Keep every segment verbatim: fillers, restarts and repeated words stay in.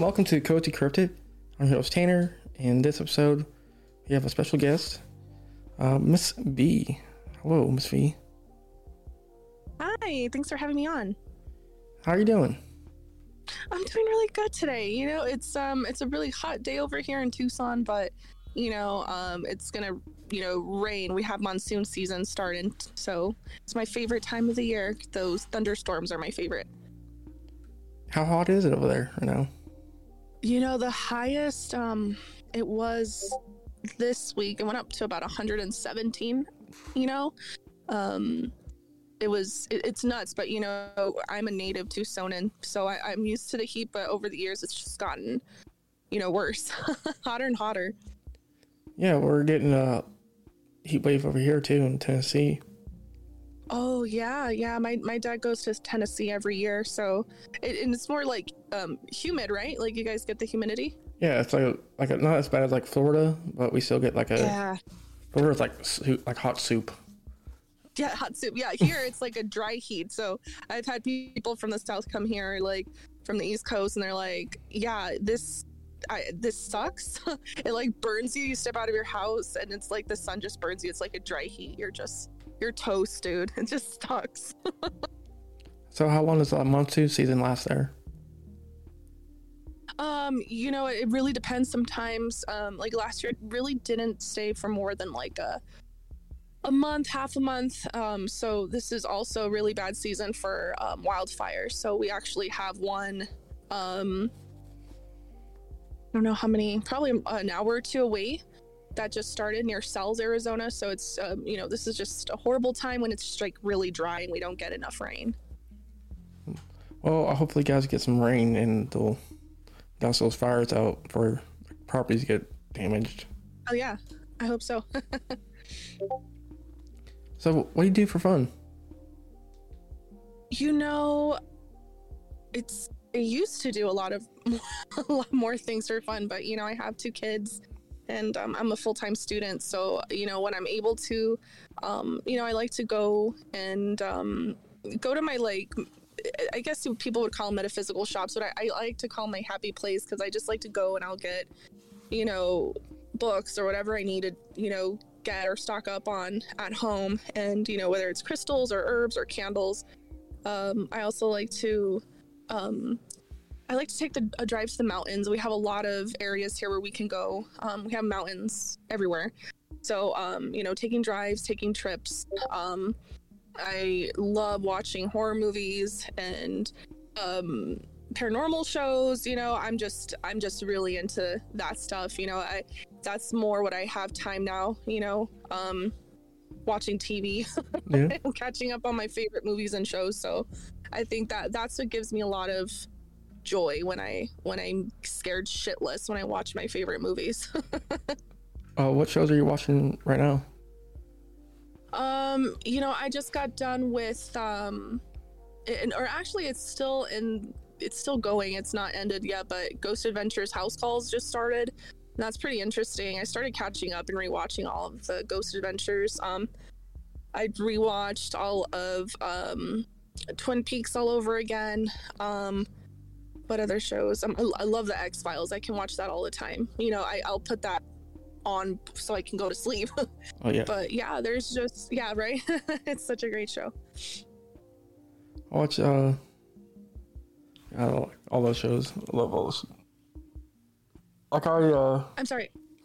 and welcome to Codes Decrypted. I'm your host Tanner, and in this episode, we have a special guest, uh, Miss B. Hello, Miss V. Hi, thanks for having me on. How are you doing? I'm doing really good today. You know, it's um, it's a really hot day over here in Tucson, but you know, um, it's gonna, you know, rain. We have monsoon season starting, so it's my favorite time of the year. Those thunderstorms are my favorite. How hot is it over there right now? You know, the highest um, it was this week. It went up to about one hundred seventeen. You know, um, it was it, it's nuts. But you know, I'm a native Tucsonan, so I, I'm used to the heat. But over the years, it's just gotten, you know, worse, hotter and hotter. Yeah, we're getting a heat wave over here too in Tennessee. Oh yeah, yeah. My my dad goes to Tennessee every year, so it, and it's more like um, humid, right? Like you guys get the humidity. Yeah, it's like like a, not as bad as like Florida, but we still get like a Yeah. Florida's like soup, like hot soup. Yeah, hot soup. Yeah, here it's like a dry heat. So I've had people from the south come here, like from the East Coast, and they're like, "Yeah, this, I, this sucks. It like burns you. You step out of your house, and it's like the sun just burns you. It's like a dry heat. You're just, you're toast, dude. It just sucks." So how long does the monsoon season last there? Um, you know, it really depends. Sometimes, um, like last year, it really didn't stay for more than like a a month, half a month. Um, so this is also a really bad season for um, wildfires. So we actually have one. Um, I don't know how many, probably an hour or two away. That just started near Sells, Arizona. So it's, um, you know, this is just a horrible time when it's just like really dry and we don't get enough rain. Well, hopefully you guys get some rain and they'll douse those fires out for properties get damaged. Oh yeah, I hope so. So what do you do for fun? You know, it's I used to do a lot of a lot more things for fun, but you know, I have two kids and um, I'm a full-time student, so you know, when I'm able to, um, you know, I like to go and um, go to my, like, I guess people would call them metaphysical shops, but I, I like to call my happy place because I just like to go and I'll get, you know, books or whatever I need to, you know, get or stock up on at home. And, you know, whether it's crystals or herbs or candles. Um, I also like to, um, I like to take the, a drive to the mountains. We have a lot of areas here where we can go. Um, we have mountains everywhere. So, um, you know, taking drives, taking trips, um, I love watching horror movies and um, paranormal shows. You know, I'm just I'm just really into that stuff. You know, I that's more what I have time now. You know, um, watching T V, Yeah. and catching up on my favorite movies and shows. So, I think that that's what gives me a lot of joy when I when I'm scared shitless when I watch my favorite movies. Uh, what shows are you watching right now? Um, you know, I just got done with, um, and, or actually it's still in, it's still going. It's not ended yet, but Ghost Adventures House Calls just started. And that's pretty interesting. I started catching up and rewatching all of the Ghost Adventures. Um, I rewatched all of, um, Twin Peaks all over again. Um, what other shows? Um, I, I love the X-Files. I can watch that all the time. You know, I, I'll put that on so I can go to sleep. Oh yeah. But yeah, there's just, yeah, right. It's such a great show. I watch uh, I don't like all those shows. I love all those. Like I uh, I'm sorry.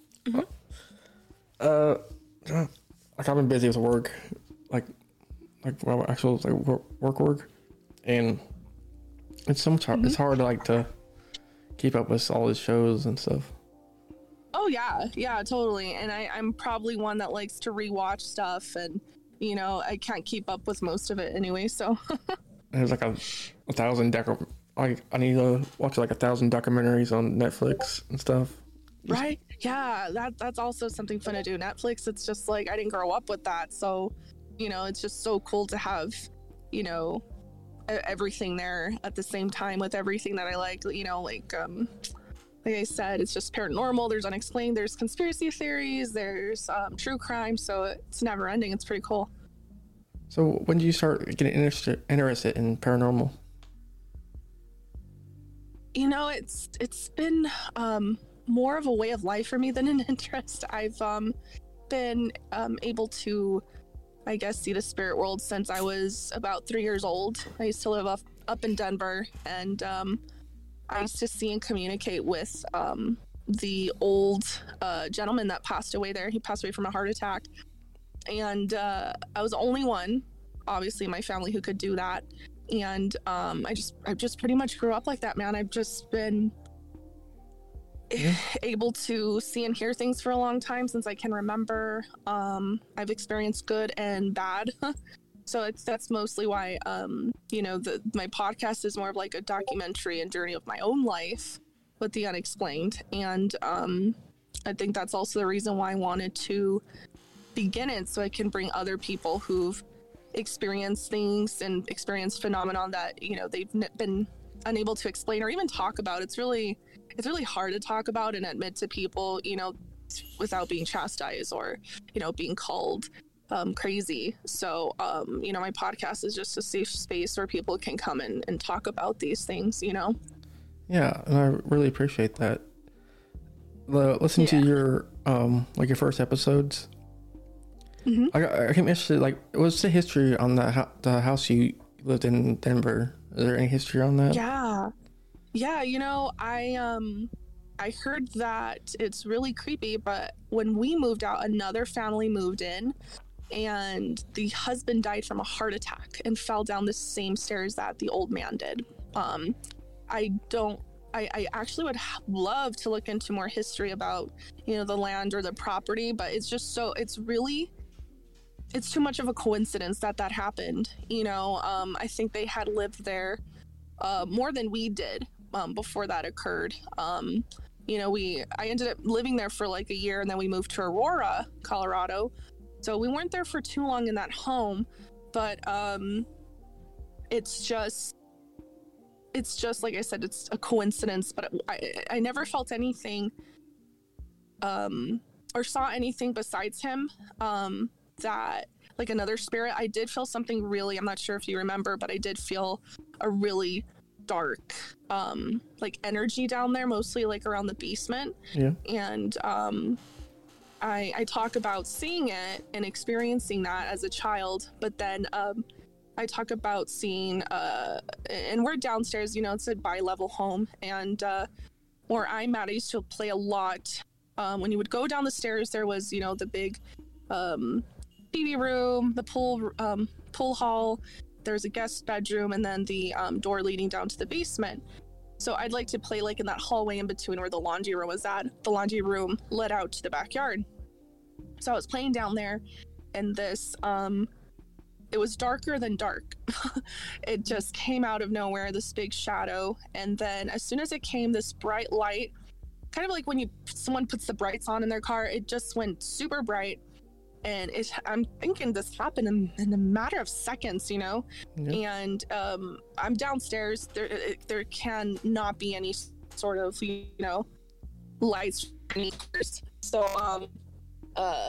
uh, like I've been busy with work, like like well, actual like work work, work. And it's so much hard. Mm-hmm. It's hard to like to keep up with all these shows and stuff. Oh yeah, yeah, totally. And I, I'm probably one that likes to rewatch stuff, and you know, I can't keep up with most of it anyway. So There's like a, a thousand docu- like I need to watch like a thousand documentaries on Netflix and stuff. right, yeah, that that's also something fun to do. Netflix, it's just like I didn't grow up with that, so you know, it's just so cool to have, you know, e- everything there at the same time with everything that I like. You know, like um. Like I said, it's just paranormal, there's unexplained, there's conspiracy theories, there's um, true crime, so it's never ending. It's pretty cool. So when did you start getting interested interested in paranormal? you know, it's it's been um, more of a way of life for me than an interest. I've um, been um, able to, I guess, see the spirit world since I was about three years old. I used to live up, up in Denver, and um, I used to see and communicate with um, the old uh, gentleman that passed away there. He passed away from a heart attack. And uh, I was the only one, obviously, in my family who could do that. And um, I just I just pretty much grew up like that, man. I've just been yeah. able to see and hear things for a long time since I can remember. Um, I've experienced good and bad. So it's that's mostly why, um, you know, the my podcast is more of like a documentary and journey of my own life with the unexplained. And um, I think that's also the reason why I wanted to begin it, so I can bring other people who've experienced things and experienced phenomenon that, you know, they've n- been unable to explain or even talk about. It's really, it's really hard to talk about and admit to people, you know, without being chastised or, you know, being called um, crazy. So, um, you know, my podcast is just a safe space where people can come in and talk about these things, you know? Yeah. And I really appreciate that. The, listen yeah. to your, um, like your first episodes. Mm-hmm. I, I came interested, like, what's the history on the, the house you lived in Denver? Is there any history on that? Yeah. Yeah, you know, I um I heard that it's really creepy, but when we moved out, another family moved in, and the husband died from a heart attack and fell down the same stairs that the old man did. Um, I don't I, I actually would love to look into more history about, you know, the land or the property, but it's just so, it's really... it's too much of a coincidence that that happened. You know, um, I think they had lived there uh, more than we did um, before that occurred. Um, you know, we I ended up living there for like a year, and then we moved to Aurora, Colorado. So we weren't there for too long in that home, but um, it's just, it's just like I said, it's a coincidence. But I, I never felt anything um, or saw anything besides him. Um, that like another spirit. I did feel something really, I'm not sure if you remember, but I did feel a really dark um like energy down there, mostly like around the basement. Yeah. And um I I talk about seeing it and experiencing that as a child, but then um I talk about seeing uh and we're downstairs, you know, it's a bi-level home, and uh where I'm at, I used to play a lot. Um when you would go down the stairs, there was, you know, the big um T V room, the pool um, pool hall, there's a guest bedroom, and then the um, door leading down to the basement. So I'd like to play like in that hallway in between where the laundry room was at. The laundry room led out to the backyard. So I was playing down there, and this, um, it was darker than dark. It just came out of nowhere, this big shadow. And then as soon as it came, this bright light, kind of like when you someone puts the brights on in their car, it just went super bright. And it, I'm thinking this happened in, in a matter of seconds, you know? Yep. And um, I'm downstairs. There it, there can not be any sort of, you know, lights. So um, uh,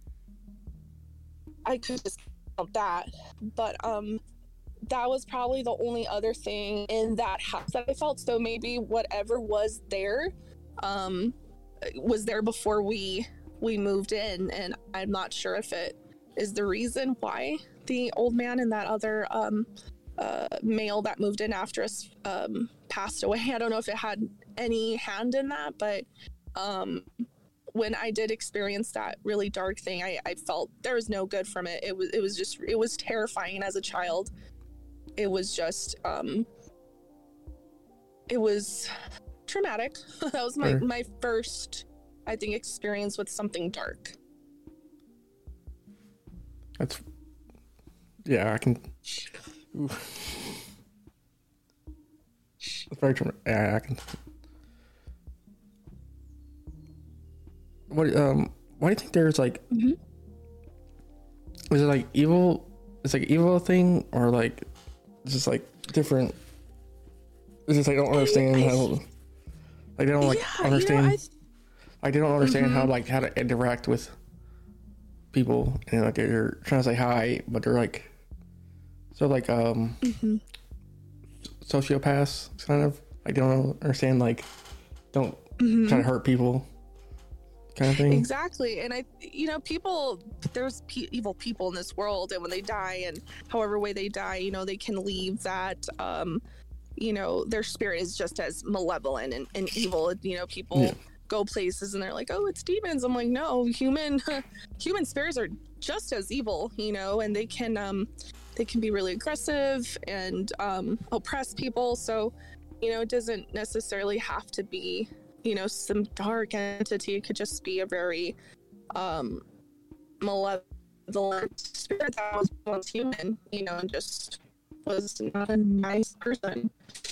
I could just count that. But um, that was probably the only other thing in that house that I felt. So maybe whatever was there um, was there before we... we moved in, and I'm not sure if it is the reason why the old man and that other um, uh, male that moved in after us um, passed away. I don't know if it had any hand in that, but um, when I did experience that really dark thing, I, I felt there was no good from it. It was, it was just, it was terrifying as a child. It was just, um, it was traumatic. That was my, Sure. my first, I think, experience with something dark. That's, yeah, I can. Oof. It's very traumatic. Yeah, I can. What um? Why do you think there's like? Mm-hmm. Is it like evil? It's like evil thing, or like it's just like different? It's just like I don't understand I, I, how. Like they don't like yeah, understand. You know, I, like they don't understand mm-hmm. how like how to interact with people, and like they're trying to say hi, but they're like so like um mm-hmm. sociopaths kind of. Like they don't understand, like don't Mhm. try to hurt people, kind of thing. Exactly. And I, you know, people, there's pe- evil people in this world, and when they die, and however way they die, you know, they can leave that, um, you know, their spirit is just as malevolent and, and evil. You know, people Yeah. go places and they're like, oh, it's demons. I'm like, no, human, human spirits are just as evil, you know, and they can, um, they can be really aggressive and um, oppress people. So, you know, it doesn't necessarily have to be, you know, some dark entity. It could just be a very um, malevolent spirit that was once human, you know, and just was not a nice person.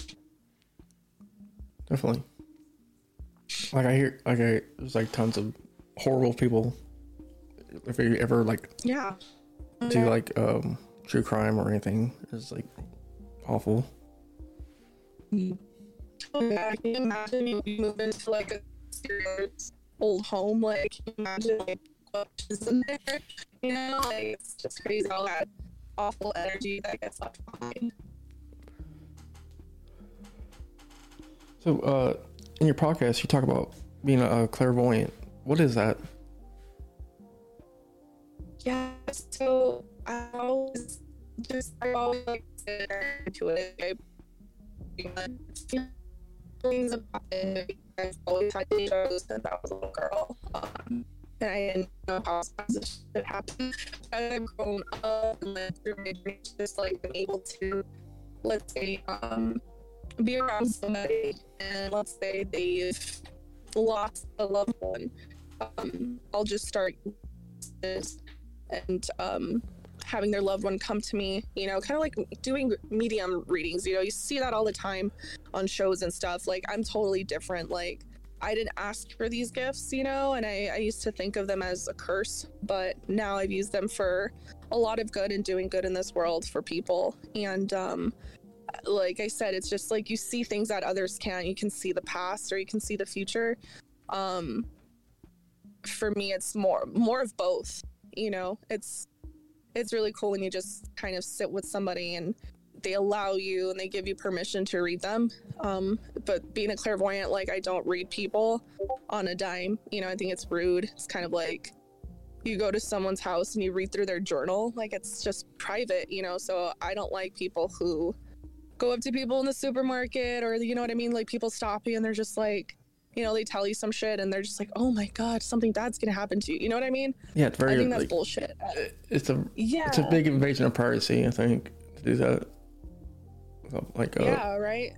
Definitely. Like I hear, like I, there's like tons of horrible people. If you ever like Yeah. do like um true crime or anything, it's like awful. Yeah, can you imagine you move into like a serious old home? Like, can you imagine like what is in there? You know, like it's just crazy all that awful energy that gets left behind. So, uh, in your podcast, you talk about being a, a clairvoyant. What is that? Yeah, so I always just I always like to sit there into it. I, you know, things about it. I've always had deja vu since I was a little girl. Um, and I didn't know how this should happen. As I've grown up and lived through my journey, just like been able to, let's say, um, be around somebody, and let's say they've lost a loved one. Um, I'll just start this and um, having their loved one come to me, you know, kind of like doing medium readings. You know, you see that all the time on shows and stuff. Like, I'm totally different. Like, I didn't ask for these gifts, you know, and I, I used to think of them as a curse, but now I've used them for a lot of good and doing good in this world for people. And um, like I said, it's just like you see things that others can't. You can see the past or you can see the future. Um, for me, it's more more of both. You know, it's it's really cool when you just kind of sit with somebody and they allow you and they give you permission to read them. Um, but being a clairvoyant, like, I don't read people on a dime. You know, I think it's rude. It's kind of like you go to someone's house and you read through their journal. Like, it's just private, you know? So I don't like people who go up to people in the supermarket, or, you know what I mean? Like, people stop you and they're just like, you know, they tell you some shit and they're just like, oh my God, something bad's gonna happen to you. You know what I mean? Yeah, it's very. I think that's like, bullshit. It's a Yeah. it's a big invasion of privacy, I think, to do that. Like, uh, yeah, right?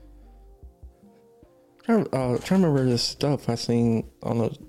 trying, uh, trying to remember this stuff I seen on the,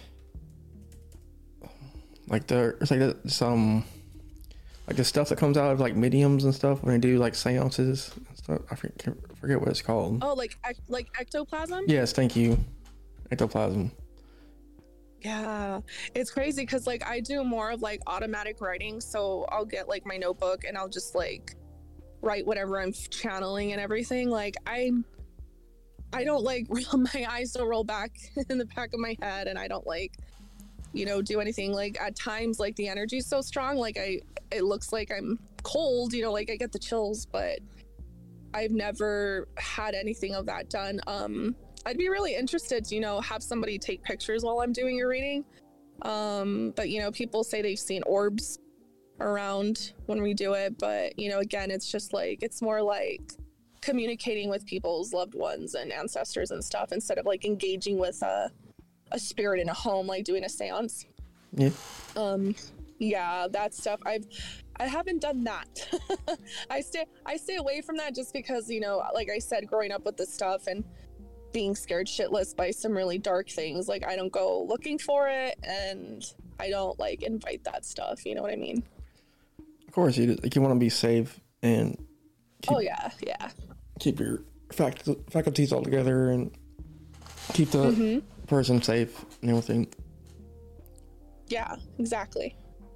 like the, it's like some, like the stuff that comes out of like mediums and stuff when they do like seances and stuff. I forget, forget what it's called. Oh, like ec- like ectoplasm? Yes, thank you. Ectoplasm. Yeah, it's crazy because like I do more of like automatic writing, so I'll get like my notebook and I'll just like write whatever I'm channeling and everything. Like I, I don't like my eyes don't roll back in the back of my head, and I don't like, you know, do anything. Like at times, like the energy is so strong, like I, it looks like I'm cold, you know, like I get the chills, but I've never had anything of that done. Um, I'd be really interested to, you know, have somebody take pictures while I'm doing your reading. Um, but, you know, people say they've seen orbs around when we do it. But, you know, again, it's just like, it's more like communicating with people's loved ones and ancestors and stuff instead of like engaging with a, a spirit in a home, like doing a seance. Yeah. Um, yeah, that stuff. I've, I haven't done that. I stay, I stay away from that just because, you know, like I said, growing up with this stuff and being scared shitless by some really dark things, like I don't go looking for it, and I don't like invite that stuff. You know what I mean? Of course, you like you want to be safe and keep, oh yeah, yeah. keep your fact, faculties all together and keep the Mm-hmm. person safe and everything. Yeah, exactly.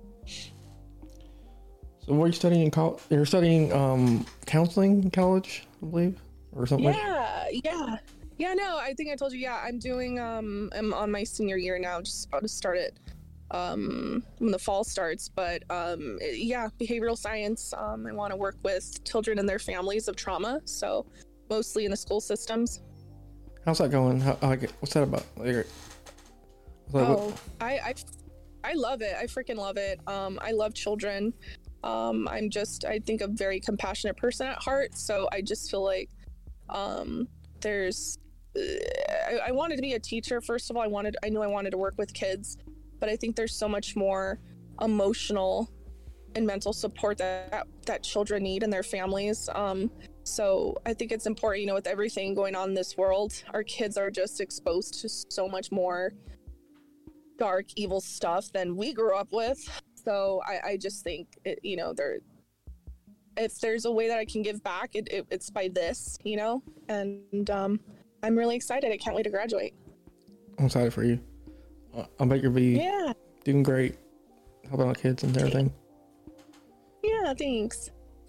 So, what are you studying in college? You're studying um, counseling in college, I believe, or something. Yeah, like- yeah. Yeah, no, I think I told you, yeah, I'm doing, um, I'm on my senior year now, just about to start it, um, when the fall starts, but, um, yeah, behavioral science, um, I want to work with children and their families of trauma, so mostly in the school systems. How's that going? How, like, what's that about? Like, like, Oh, I, I, I love it. I freaking love it. Um, I love children. Um, I'm just, I think, a very compassionate person at heart. So I just feel like um, there's, uh, I, I wanted to be a teacher. First of all, I wanted, I knew I wanted to work with kids, but I think there's so much more emotional and mental support that that children need and their families. Um, so I think it's important, you know, with everything going on in this world, our kids are just exposed to so much more dark, evil stuff than we grew up with. So I, I just think, it, you know, there, if there's a way that I can give back, it, it, it's by this, you know, and um, I'm really excited. I can't wait to graduate. I'm excited for you. I bet you'll be yeah. doing great, helping out kids and everything. Yeah, thanks.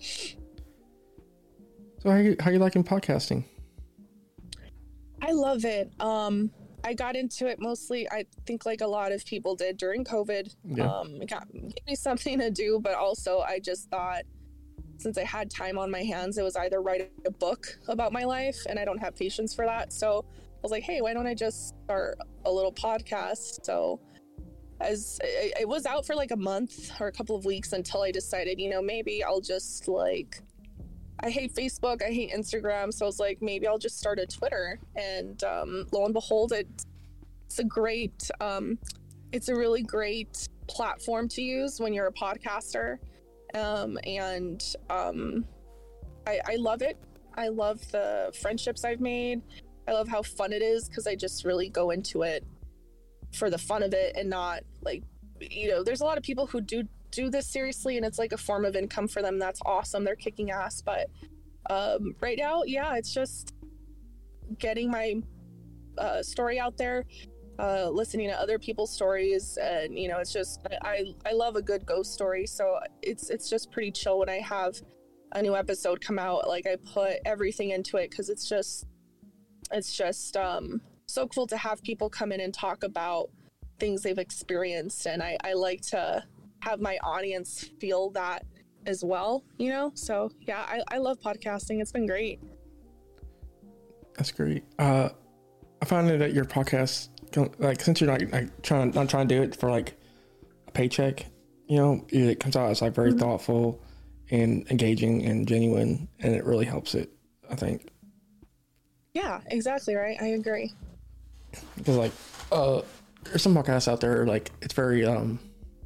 So how you, how you liking podcasting? I love it. Um, I got into it mostly, I think like a lot of people did during COVID. Yeah. Um, it got, gave me something to do, but also I just thought since I had time on my hands, it was either write a book about my life, and I don't have patience for that. So I was like, hey, why don't I just start a little podcast? So as it, it was out for like a month or a couple of weeks until I decided, you know, maybe I'll just like, I hate Facebook, I hate Instagram, so I was like, maybe I'll just start a Twitter. And um, lo and behold, it, it's a great, um, it's a really great platform to use when you're a podcaster. Um, and um, I, I love it. I love the friendships I've made. I love how fun it is because I just really go into it for the fun of it and not like, you know, there's a lot of people who do do this seriously and it's like a form of income for them. That's awesome. They're kicking ass. But um, right now, yeah, it's just getting my uh, story out there, uh, listening to other people's stories. And, you know, it's just, I, I love a good ghost story. So it's, it's just pretty chill when I have a new episode come out. Like I put everything into it because it's just, it's just um, so cool to have people come in and talk about things they've experienced. And I, I like to have my audience feel that as well, you know? So yeah, I, I love podcasting. It's been great. That's great. Uh, I found that your podcast, like, since you're not like trying, not trying to do it for like a paycheck, you know, it comes out as like very mm-hmm. thoughtful and engaging and genuine, and it really helps it, I think. Yeah, exactly right. I agree. Because like, uh, there's some podcasts out there like it's very um,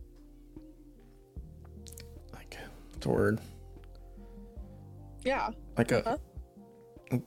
like what's the word? Yeah. Like a. Huh?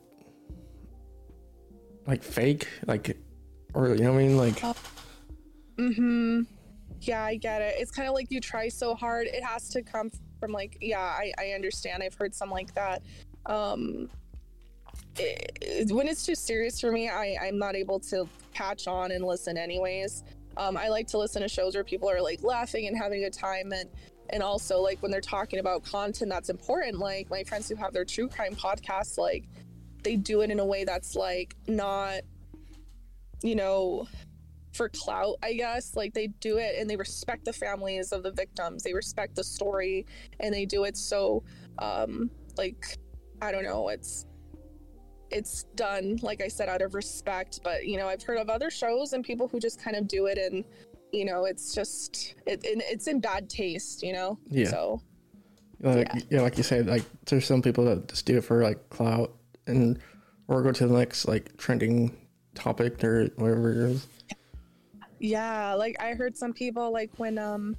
Like fake, like, or you know what I mean, like. Uh, mm-hmm. Yeah, I get it. It's kind of like you try so hard. It has to come from like, yeah, I, I understand. I've heard some like that. Um, it, it, when it's too serious for me, I, I'm not able to catch on and listen anyways. Um, I like to listen to shows where people are like laughing and having a good time, and and also like when they're talking about content that's important. Like my friends who have their true crime podcasts, like they do it in a way that's like not, you know, for clout, I guess. Like they do it and they respect the families of the victims, they respect the story, and they do it so um like I don't know, it's it's done, like I said, out of respect. But you know, I've heard of other shows and people who just kind of do it and you know, it's just it, it it's in bad taste, you know. Yeah. So like, yeah. yeah like you said, like there's some people that just do it for like clout and or go to the next like trending topic or whatever it is. Yeah, like I heard some people like when um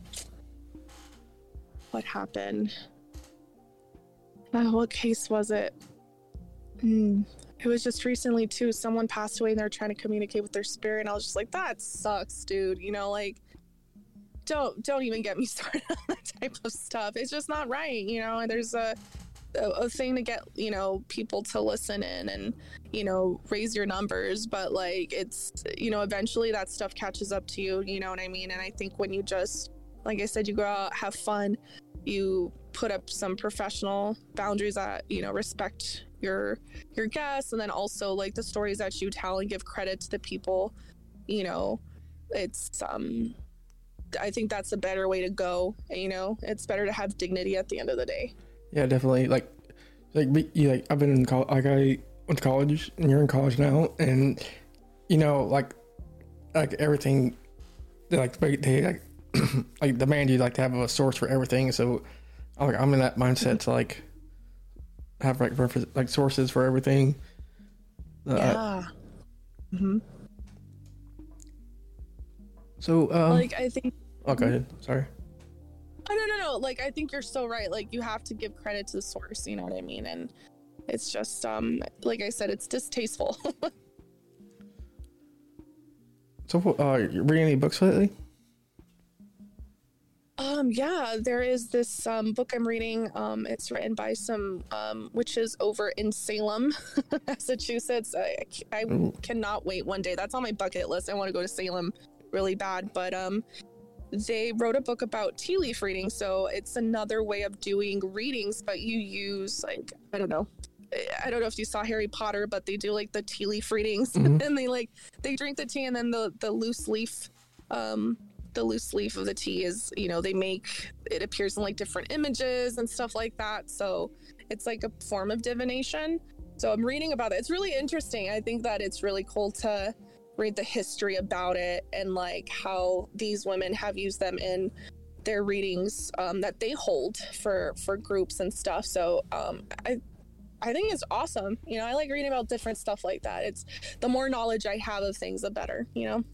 what happened? Uh, what case was it? Mm, it was just recently too. Someone passed away and they're trying to communicate with their spirit, and I was just like, that sucks, dude. You know, like don't don't even get me started on that type of stuff. It's just not right, you know. And there's a A, a thing to get, you know, people to listen in and, you know, raise your numbers, but like it's, you know, eventually that stuff catches up to you, you know what I mean? And I think when you just, like I said, you go out, have fun, you put up some professional boundaries that, you know, respect your your guests, and then also like the stories that you tell and give credit to the people, you know, it's um I think that's a better way to go. You know, it's better to have dignity at the end of the day. Yeah, definitely. Like, like you like I've been in college. Like I went to college, and you're in college now, and you know, like, like everything, they like they like, like demand you like to have a source for everything. So, I'm like, I'm in that mindset to like have like refer- like sources for everything. Uh, Yeah. Mm-hmm. So, um, Like, I think. oh, go ahead. Sorry. Oh, no, no, no. Like, I think you're so right. Like, you have to give credit to the source. You know what I mean? And it's just, um, like I said, it's distasteful. So, uh, you reading any books lately? Um, yeah, there is this um, book I'm reading. Um, it's written by some um, witches over in Salem, Massachusetts. I, I cannot wait one day. That's on my bucket list. I want to go to Salem really bad. But um, they wrote a book about tea leaf reading. So it's another way of doing readings, but you use, like, I don't know. I don't know if you saw Harry Potter, but they do like the tea leaf readings, mm-hmm. and they like they drink the tea, and then the the loose leaf, um, the loose leaf of the tea is, you know, they make it appears in like different images and stuff like that. So it's like a form of divination. So I'm reading about it. It's really interesting. I think that it's really cool to read the history about it and like how these women have used them in their readings um, that they hold for for groups and stuff. So um, I. I think it's awesome. You know, I like reading about different stuff like that. It's the more knowledge I have of things, the better, you know?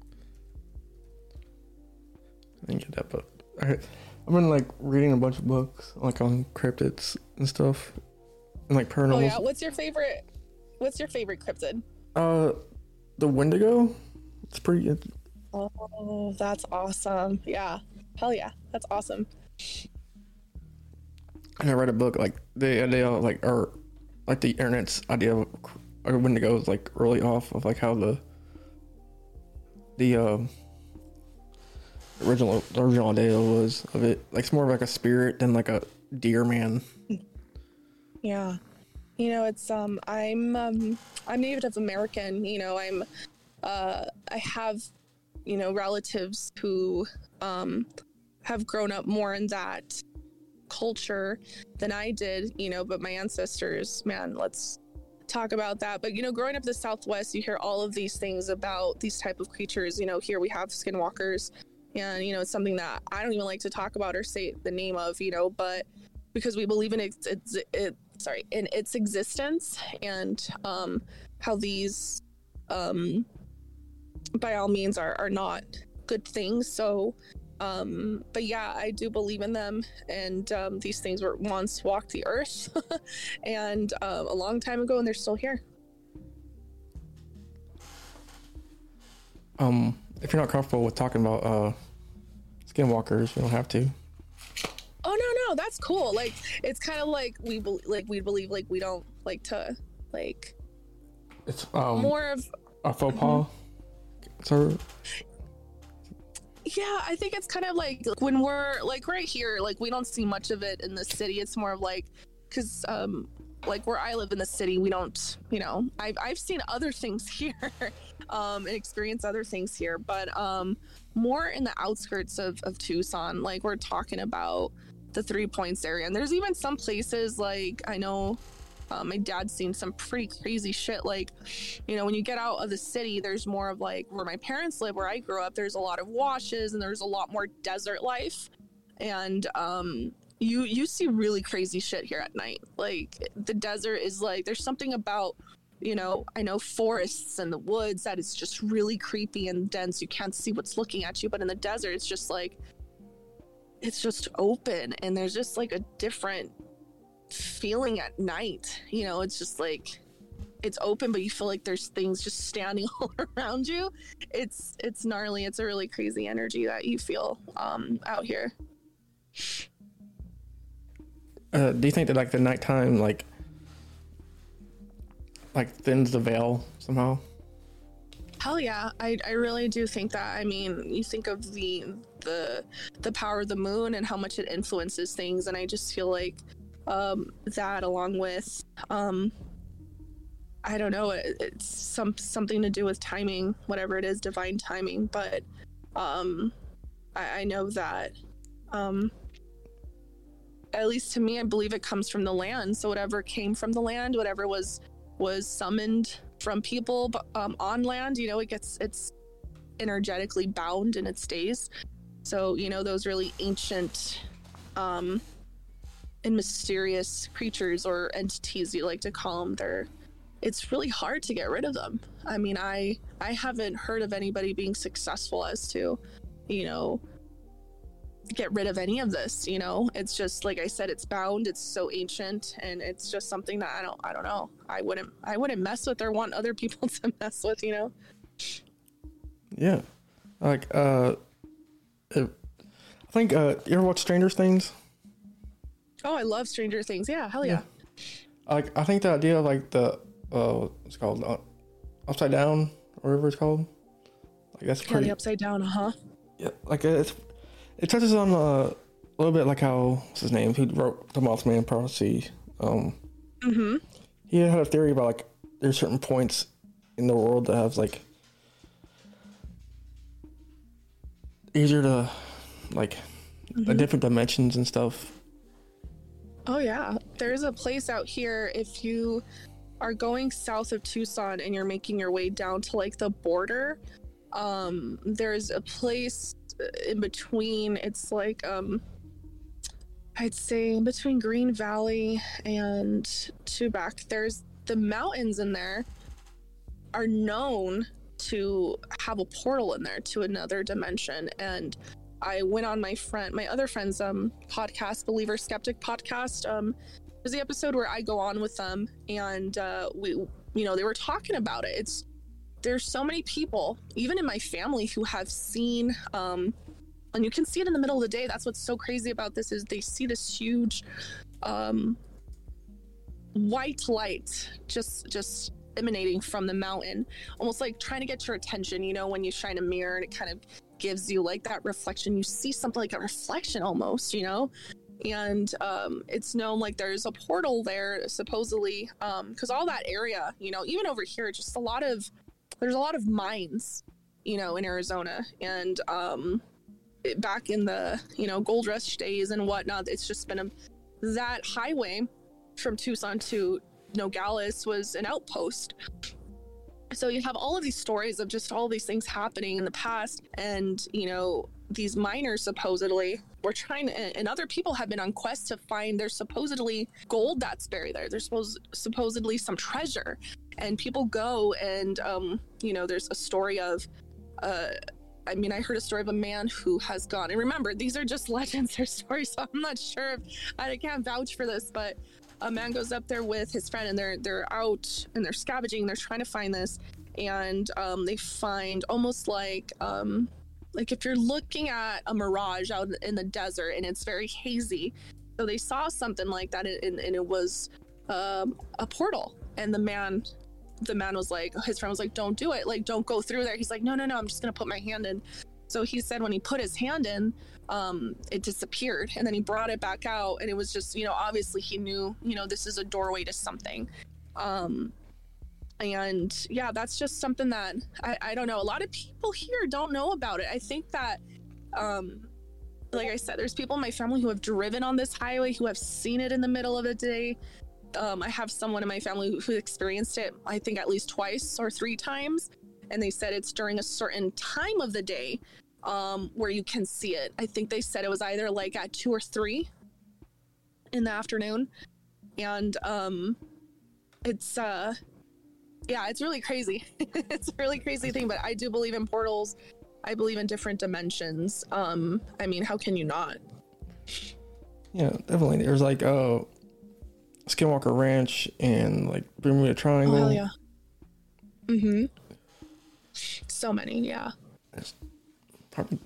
I didn't get that book. I, I've been like reading a bunch of books like on cryptids and stuff and like paranormal. Oh yeah. What's your favorite, what's your favorite cryptid? Uh, the Wendigo. It's pretty good. Oh, that's awesome. Yeah. Hell yeah. That's awesome. And I read a book like the idea like or like the internet's idea of a Wendigo is like really off of like how the the uh, original the original idea was of it. Like it's more of like a spirit than like a deer man. Yeah. You know, it's um I'm um I'm Native American, you know, I'm uh I have, you know, relatives who um have grown up more in that culture than I did, you know, but my ancestors, man, let's talk about that. But, you know, growing up in the Southwest, you hear all of these things about these type of creatures. You know, here we have skinwalkers, and, you know, it's something that I don't even like to talk about or say the name of, you know, but because we believe in it, it's, it, sorry, in its existence and um, how these, um, by all means, are, are not good things. So, Um, but yeah, I do believe in them, and um, these things were once walked the earth, and uh, a long time ago, and they're still here. Um, if you're not comfortable with talking about uh, skinwalkers, you don't have to. Oh no, no, that's cool. Like it's kind of like we be- like we believe like we don't like to like. It's um more of a faux pas. Mm-hmm. So. Yeah, I think it's kind of like when we're like right here, like we don't see much of it in the city. It's more of like, because um, like where I live in the city, we don't, you know, I've, I've seen other things here um, and experienced other things here, but um, more in the outskirts of, of Tucson, like we're talking about the Three Points area. And there's even some places like I know Uh, my dad's seen some pretty crazy shit. Like, you know, when you get out of the city, there's more of like where my parents live, where I grew up, there's a lot of washes and there's a lot more desert life. And um, you you see really crazy shit here at night. Like the desert is like, there's something about, you know, I know forests and the woods that is just really creepy and dense. You can't see what's looking at you. But in the desert, it's just like, it's just open and there's just like a different feeling at night. You know, it's just like it's open, but you feel like there's things just standing all around you. It's it's gnarly. It's a really crazy energy that you feel um out here. Uh, do you think that like the nighttime like like thins the veil somehow? Hell yeah, I I really do think that. I mean, you think of the the the power of the moon and how much it influences things, and I just feel like um that along with um I don't know, it, it's some something to do with timing, whatever it is, divine timing. But um I, I know that um at least to me, I believe it comes from the land. So whatever came from the land, whatever was was summoned from people um, on land. You know, it gets it's energetically bound and it stays. So, you know, those really ancient um, and mysterious creatures or entities, you like to call them, they're it's really hard to get rid of them. I mean, I I haven't heard of anybody being successful as to, you know, get rid of any of this. You know, it's just like I said, it's bound, it's so ancient, and it's just something that I don't I don't know. I wouldn't I wouldn't mess with or want other people to mess with, you know. Yeah. Like uh it, I think uh you ever watch Stranger Things? Oh, I love Stranger Things. Yeah, hell yeah. yeah. Like I think the idea of like the uh what's it called uh, upside down or whatever it's called. Like that's pretty yeah, the upside down, uh-huh. Yeah, like it's it touches on uh, a little bit like how what's his name? Who wrote the Mothman Prophecy? Um, mm-hmm. He had a theory about like there's certain points in the world that have like easier to like mm-hmm. uh, different dimensions and stuff. Oh yeah, there's a place out here if you are going south of Tucson and you're making your way down to like the border. Um, there's a place in between. It's like um, I'd say in between Green Valley and Tubac. There's the mountains in there are known to have a portal in there to another dimension. And I went on my friend, my other friend's um podcast, Believer Skeptic podcast. Um, there's the episode where I go on with them, and uh, we, you know, they were talking about it. It's there's so many people, even in my family, who have seen, um, and you can see it in the middle of the day. That's what's so crazy about this is they see this huge, um, white light just just emanating from the mountain, almost like trying to get your attention. You know, when you shine a mirror and it kind of gives you like that reflection, you see something like a reflection almost, you know. And um it's known like there's a portal there supposedly, um because all that area, you know, even over here, just a lot of there's a lot of mines, you know, in Arizona. And um it, back in the, you know, gold rush days and whatnot, it's just been a that highway from Tucson to Nogales was an outpost. So you have all of these stories of just all these things happening in the past, and you know, these miners supposedly were trying to, and other people have been on quests to find there's supposedly gold that's buried there. There's supposed supposedly some treasure, and people go and um you know, there's a story of uh I mean, I heard a story of a man who has gone, and remember, these are just legends, they're stories, so I'm not sure if I can't vouch for this, but a man goes up there with his friend, and they're they're out and they're scavenging, they're trying to find this, and um, they find almost like um, like if you're looking at a mirage out in the desert and it's very hazy. So they saw something like that, and, and it was um, a portal. And the man, the man was like, his friend was like, "Don't do it! Like, don't go through there." He's like, "No, no, no! I'm just gonna put my hand in." So he said when he put his hand in, um, it disappeared, and then he brought it back out, and it was just, you know, obviously he knew, you know, this is a doorway to something. Um, and yeah, that's just something that I, I don't know. A lot of people here don't know about it. I think that, um, like I said, there's people in my family who have driven on this highway, who have seen it in the middle of the day. Um, I have someone in my family who, who experienced it, I think at least twice or three times. And they said it's during a certain time of the day um, where you can see it. I think they said it was either like at two or three in the afternoon. And um, it's, uh, yeah, it's really crazy. It's a really crazy thing, but I do believe in portals. I believe in different dimensions. Um, I mean, how can you not? Yeah, definitely. There's like uh, Skinwalker Ranch and like Bermuda Triangle. Oh, hell yeah. Mm-hmm. So many, yeah. Probably.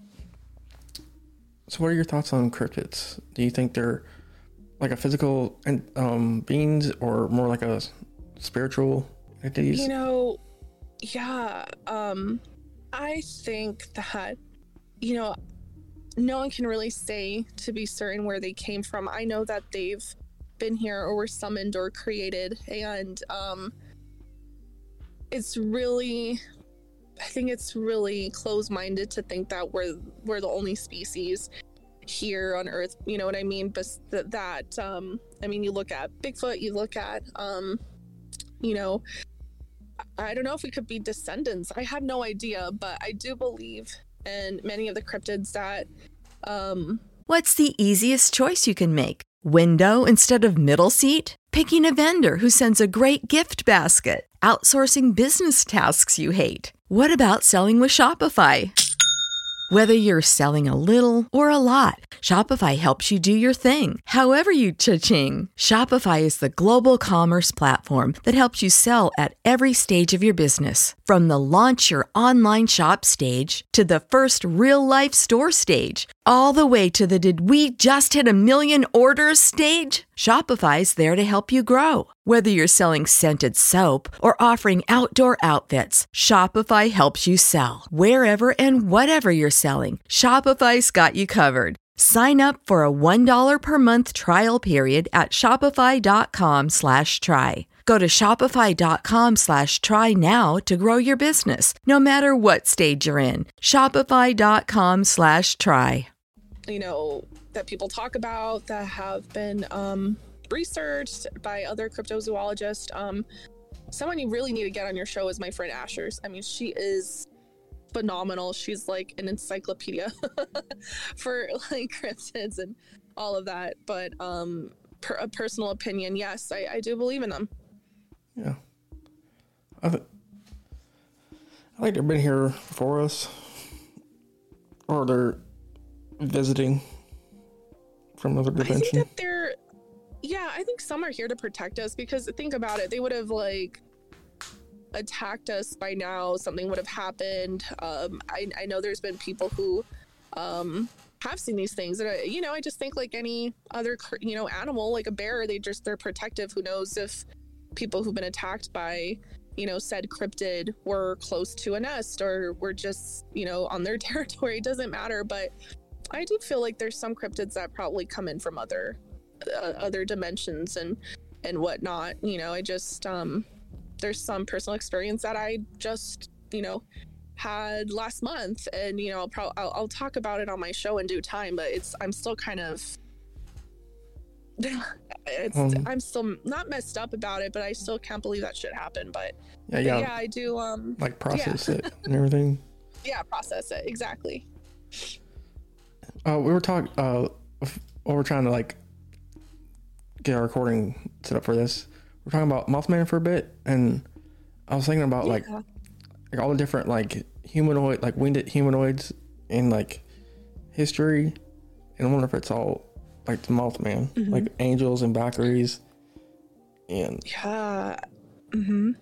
So what are your thoughts on cryptids? Do you think they're like a physical um, beings or more like a spiritual entities? You know, yeah. Um, I think that, you know, no one can really say to be certain where they came from. I know that they've been here or were summoned or created, and um, it's really... I think it's really close-minded to think that we're we're the only species here on Earth. You know what I mean? But that, um, I mean, you look at Bigfoot, you look at um, you know, I don't know if we could be descendants. I have no idea, but I do believe in many of the cryptids that um What's the easiest choice you can make? Window instead of middle seat? Picking a vendor who sends a great gift basket? Outsourcing business tasks you hate? What about selling with Shopify? Whether you're selling a little or a lot, Shopify helps you do your thing, however you cha-ching. Shopify is the global commerce platform that helps you sell at every stage of your business. From the launch your online shop stage to the first real-life store stage, all the way to the did we just hit a million orders stage. Shopify's there to help you grow. Whether you're selling scented soap or offering outdoor outfits, Shopify helps you sell. Wherever and whatever you're selling, Shopify's got you covered. Sign up for a one dollar per month trial period at shopify.com slash try. Go to shopify.com slash try now to grow your business, no matter what stage you're in. Shopify.com slash try. You know, that people talk about that have been um, researched by other cryptozoologists. Um, someone you really need to get on your show is my friend Ashers. I mean, she is phenomenal. She's like an encyclopedia for like cryptids and all of that. But um, per, a personal opinion, yes, I, I do believe in them. Yeah. I, th- I think they've been here before us. Or they're visiting from another dimension. I think that they're, yeah, I think some are here to protect us, because think about it, they would have like attacked us by now. Something would have happened. Um, I, I know there's been people who um, have seen these things, and I, you know, I just think like any other, you know, animal, like a bear, they just they're protective. Who knows if people who've been attacked by, you know, said cryptid were close to a nest or were just, you know, on their territory. It doesn't matter, but I do feel like there's some cryptids that probably come in from other uh, other dimensions and and whatnot. You know, I just um there's some personal experience that I just, you know, had last month, and you know, I'll probably I'll, I'll talk about it on my show in due time. But it's I'm still kind of it's um, I'm still not messed up about it, but I still can't believe that shit happened. But yeah, yeah, yeah, I do um like process yeah. it and everything. Yeah, process it exactly. Uh, we were talking. Uh, well, we're trying to like get our recording set up for this. We're talking about Mothman for a bit, and I was thinking about yeah. like like all the different like humanoid, like winged humanoids in like history, and I wonder if it's all like the Mothman, mm-hmm. like angels and Valkyries, and yeah, mm-hmm.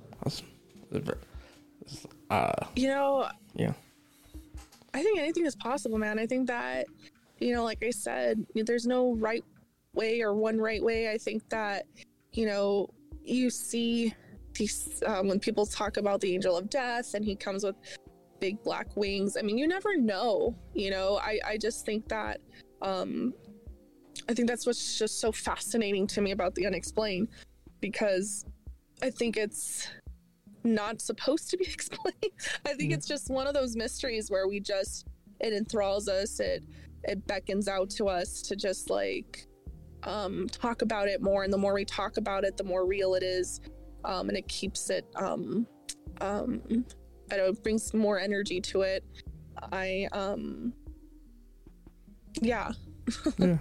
uh, you know, yeah. I think anything is possible, man. I think that, you know, like I said, there's no right way or one right way. I think that, you know, you see these, um, when people talk about the angel of death and he comes with big black wings. I mean, you never know, you know, I, I just think that, um, I think that's what's just so fascinating to me about the unexplained, because I think it's not supposed to be explained. I think mm. it's just one of those mysteries where we just, it enthralls us, it it beckons out to us to just like um talk about it more, and the more we talk about it, the more real it is, um and it keeps it um um I don't know, it brings more energy to it. I um yeah yeah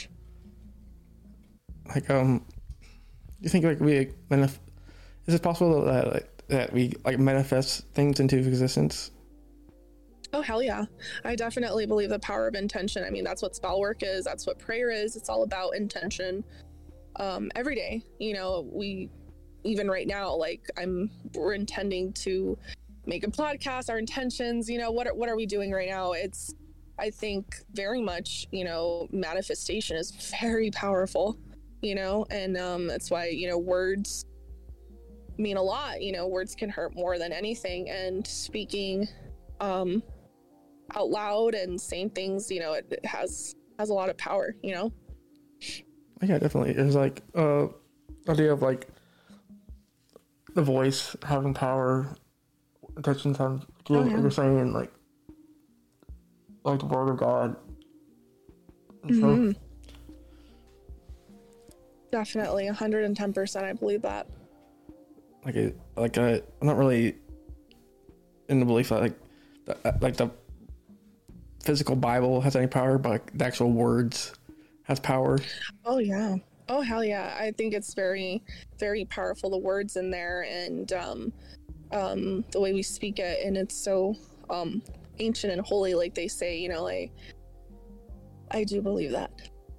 like um you think like we manif- is it possible that like that we like manifest things into existence? Oh hell yeah, I definitely believe the power of intention. I mean, that's what spell work is, that's what prayer is. It's all about intention. Um every day, you know, we even right now, like I'm we're intending to make a podcast. Our intentions, you know, what are, what are we doing right now? It's, I think very much, you know, manifestation is very powerful, you know, and um that's why, you know, words mean a lot. You know, words can hurt more than anything, and speaking um out loud and saying things, you know, it, it has has a lot of power, you know. Yeah, definitely. It's like uh idea of like the voice having power, attention time, you know, oh, yeah. like you're saying, like like the word of God. Mm-hmm. So, definitely one hundred ten percent I believe that. like a like a I'm not really in the belief that like the, like the physical Bible has any power, but like the actual words has power. Oh yeah. Oh hell yeah. I think it's very, very powerful, the words in there, and um um the way we speak it, and it's so um ancient and holy, like they say, you know, like I do believe that.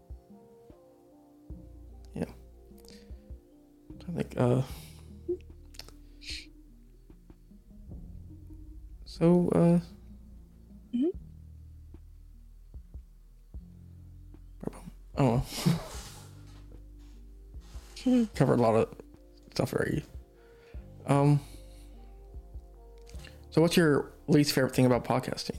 Yeah. I think uh so uh Mm-hmm. I don't know. Covered a lot of stuff already. Um. So, what's your least favorite thing about podcasting?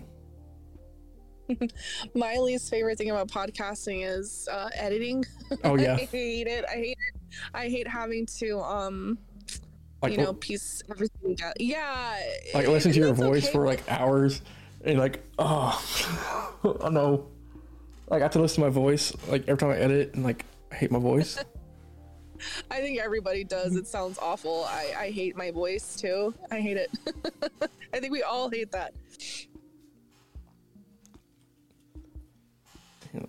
My least favorite thing about podcasting is uh, editing. Oh yeah. I hate it. I hate it. I hate having to um, like, you know, piece everything together. Yeah. Like listen to your voice okay. for like hours, and like, oh, oh no. Like I have to listen to my voice like every time I edit, and like I hate my voice. I think everybody does. It sounds awful. I, I hate my voice too. I hate it. I think we all hate that. Yeah.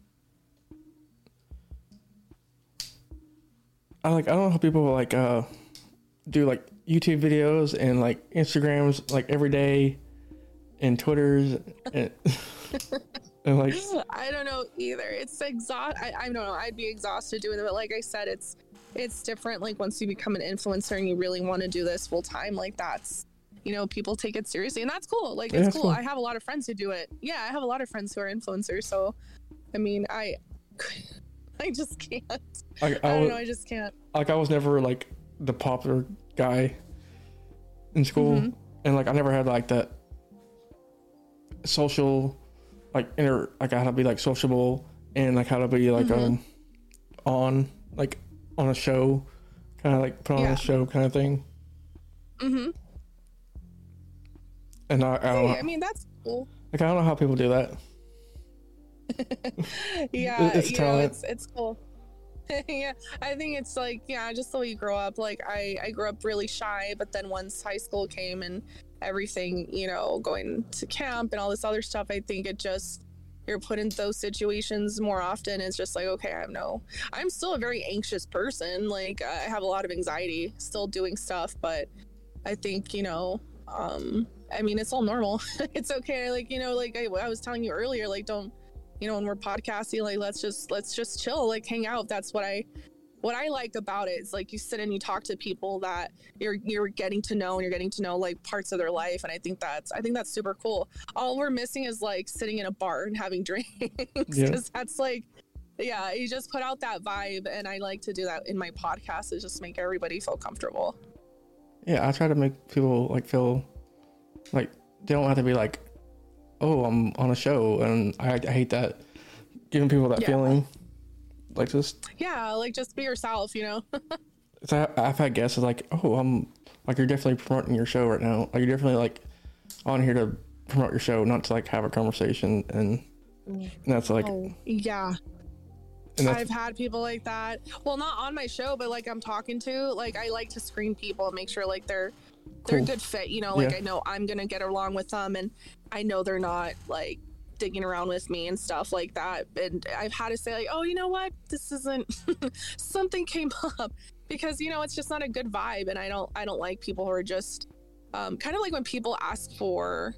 I like I don't know how people like uh do like YouTube videos and like Instagrams like every day, and Twitters and, and like I don't know either. It's exhaust. I, I don't know. I'd be exhausted doing it, but like I said, it's it's different. Like once you become an influencer and you really want to do this full time, like that's, you know, people take it seriously, and that's cool. Like it's yeah, cool. cool. I have a lot of friends who do it. Yeah, I have a lot of friends who are influencers. So, I mean, I, I just can't. Like, I, I don't was, know. I just can't. Like I was never like the popular guy in school, Mm-hmm. and like I never had like that social like inner like I had to be like sociable and like how to be like Mm-hmm. um on like on a show, kind of like put on Yeah. a show kind of thing. Mm-hmm. And I, I don't Hey, know, I mean, that's cool. like I don't know how people do that. Yeah, It's you know, talent. it's it's cool. Yeah, I think it's like, yeah, just the way you grow up. Like I, I grew up really shy, but then once high school came and everything, you know, going to camp and all this other stuff, I think it just, you're put in those situations more often. It's just like, okay, I have no, I'm still a very anxious person. Like I have a lot of anxiety still doing stuff, but I think, you know, um, I mean, it's all normal. It's okay. Like, you know, like I, I was telling you earlier, like, don't, you know, when we're podcasting, like, let's just, let's just chill, like hang out. That's what I, what I like about it is like you sit and you talk to people that you're, you're getting to know, and you're getting to know like parts of their life. And I think that's, I think that's super cool. All we're missing is like sitting in a bar and having drinks, because Yeah. that's like, yeah, you just put out that vibe. And I like to do that in my podcast, is just make everybody feel comfortable. Yeah, I try to make people like feel like they don't have to be like, oh, I'm on a show, and I, I hate that, giving people that Yeah. feeling. Like just, Yeah, like just be yourself, you know. so I, I've had guests like, oh, I'm like, you're definitely promoting your show right now. Like you're definitely like on here to promote your show, not to like have a conversation, and, and that's like, Oh, yeah. and that's, I've had people like that. Well, not on my show, but like I'm talking to, like I like to screen people and make sure like they're they're Cool. a good fit, you know, like Yeah. I know I'm gonna get along with them, and I know they're not like digging around with me and stuff like that. And I've had to say like, oh, you know what, this isn't something came up, because you know it's just not a good vibe, and I don't I don't like people who are just um, kind of like when people ask for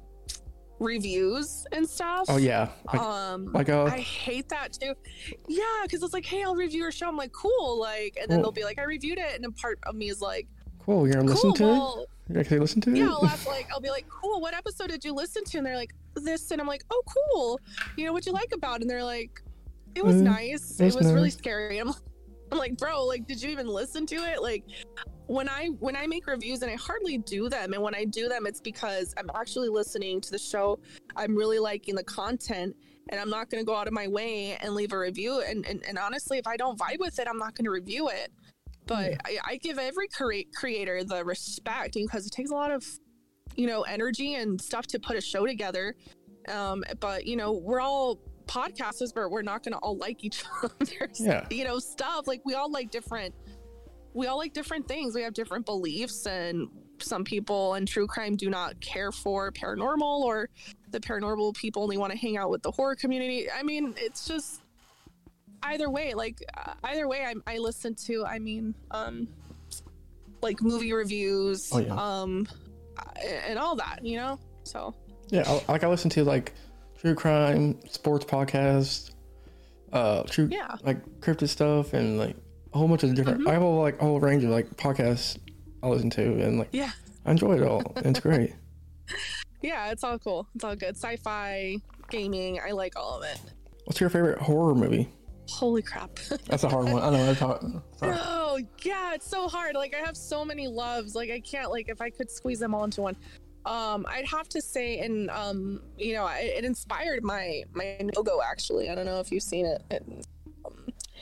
reviews and stuff. oh yeah, like, um like uh, I hate that too. Yeah, because it's like, hey, I'll review your show. I'm like, cool, like, and then Cool. they'll be like, I reviewed it, and a part of me is like, cool, you're gonna cool, listen to well, it? You're actually listen to yeah, it? I'll ask, like, I'll be like, cool, what episode did you listen to? And they're like, this, and I'm like, oh, cool. You know, what'd you like about it? And they're like, it was Uh, nice. it It was was really nice. scary. I'm, I'm like, bro, like, did you even listen to it? Like, when I when I make reviews, and I hardly do them, and when I do them, it's because I'm actually listening to the show. I'm really liking the content, and I'm not going to go out of my way and leave a review. And, and and honestly, if I don't vibe with it, I'm not going to review it. But Yeah. I, I give every crea- creator the respect, because it takes a lot of, you know, energy and stuff to put a show together. Um, but you know, we're all podcasters, but we're not going to all like each other's, Yeah. you know, stuff. Like we all like different we all like different things. We have different beliefs, and some people in true crime do not care for paranormal, or the paranormal people only want to hang out with the horror community. I mean, it's just either way, like uh, either way I, I listen to, I mean, um, like movie reviews, oh, yeah. um, and all that, you know? So. Yeah, I, like I listen to like true crime, sports podcasts, uh, true, yeah. like cryptid stuff, and like a whole bunch of different, mm-hmm. I have a like a whole range of like podcasts I listen to, and like, yeah, I enjoy it all. It's great. Yeah, it's all cool. It's all good. Sci-fi, gaming, I like all of it. What's your favorite horror movie? Holy crap. That's a hard one. I know. That's hard. Oh, yeah, it's so hard. Like, I have so many loves. Like, I can't, like, if I could squeeze them all into one. Um, I'd have to say, and, um, you know, it, it inspired my, my logo, actually. I don't know if you've seen it. it um,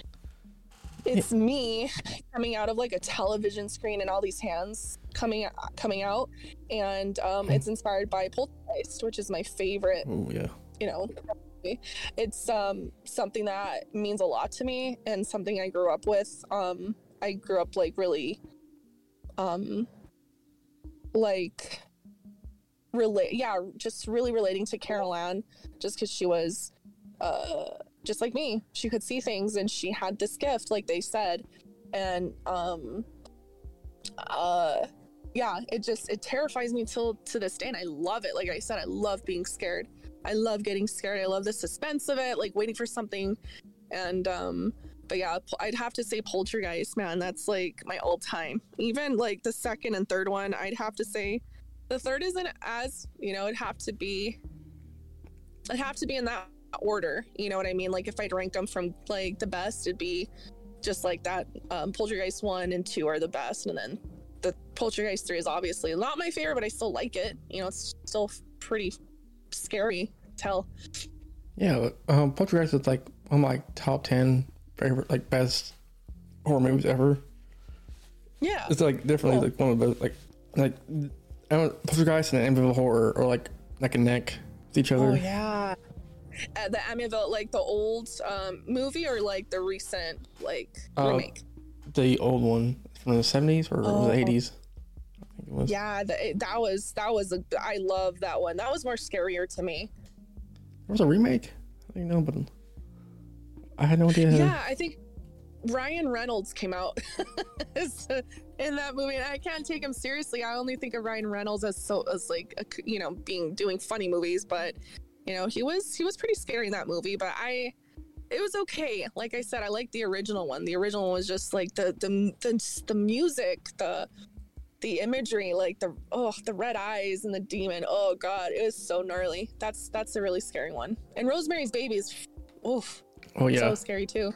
it's yeah. me coming out of, like, a television screen and all these hands coming coming out. And um, hmm. it's inspired by Poltergeist, which is my favorite, oh, yeah. you know, it's um something that means a lot to me, and something I grew up with. um I grew up like really um like relate yeah just really relating to Carol Ann, just because she was uh just like me. She could see things, and she had this gift, like they said. And um uh yeah, it just it terrifies me till to this day, and I love it. Like I said, I love being scared. I love getting scared. I love the suspense of it, like waiting for something. And um but yeah, I'd have to say Poltergeist, man. That's like my all time. Even like the second and third one, I'd have to say the third isn't as, you know, it'd have to be it'd have to be in that order, you know what I mean? Like if I'd rank them from like the best, it'd be just like that. um Poltergeist one and two are the best, and then the Poltergeist three is obviously not my favorite, but I still like it. You know, it's still pretty scary tell. Yeah, um Poltergeist is like one of my top ten favorite, like best horror movies ever. Yeah, it's like definitely cool. Like one of the like like I don't, Poltergeist and Amityville Horror are like neck and neck with each other. Oh yeah, uh, the Amityville, like the old um movie, or like the recent like uh, remake? The old one from the seventies or oh. the eighties. It was. Yeah, the, that was that was a, I love that one. That was more scarier to me. There was a remake. I didn't know, but I had no idea. Yeah, I think Ryan Reynolds came out in that movie, and I can't take him seriously. I only think of Ryan Reynolds as so as like a, you know, being doing funny movies, but you know, he was he was pretty scary in that movie. But I. It was okay. Like I said, I liked the original one. The original one was just like the the the, the music, the the imagery, like the oh the red eyes and the demon. Oh god, it was so gnarly. That's that's a really scary one. And Rosemary's Baby is oof. Oh yeah, so scary too.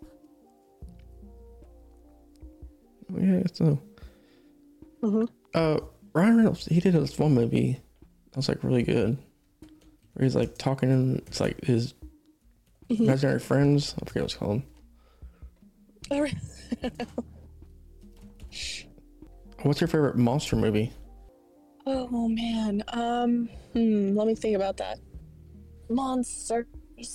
Oh, yeah, so. Mm-hmm. Uh, Ryan Reynolds, he did this one movie that was like really good, where he's like talking and it's like his. Mm-hmm. Imaginary Friends. I forget what it's called. All right. What's your favorite monster movie? Oh man. Um. Hmm. Let me think about that. Monsters.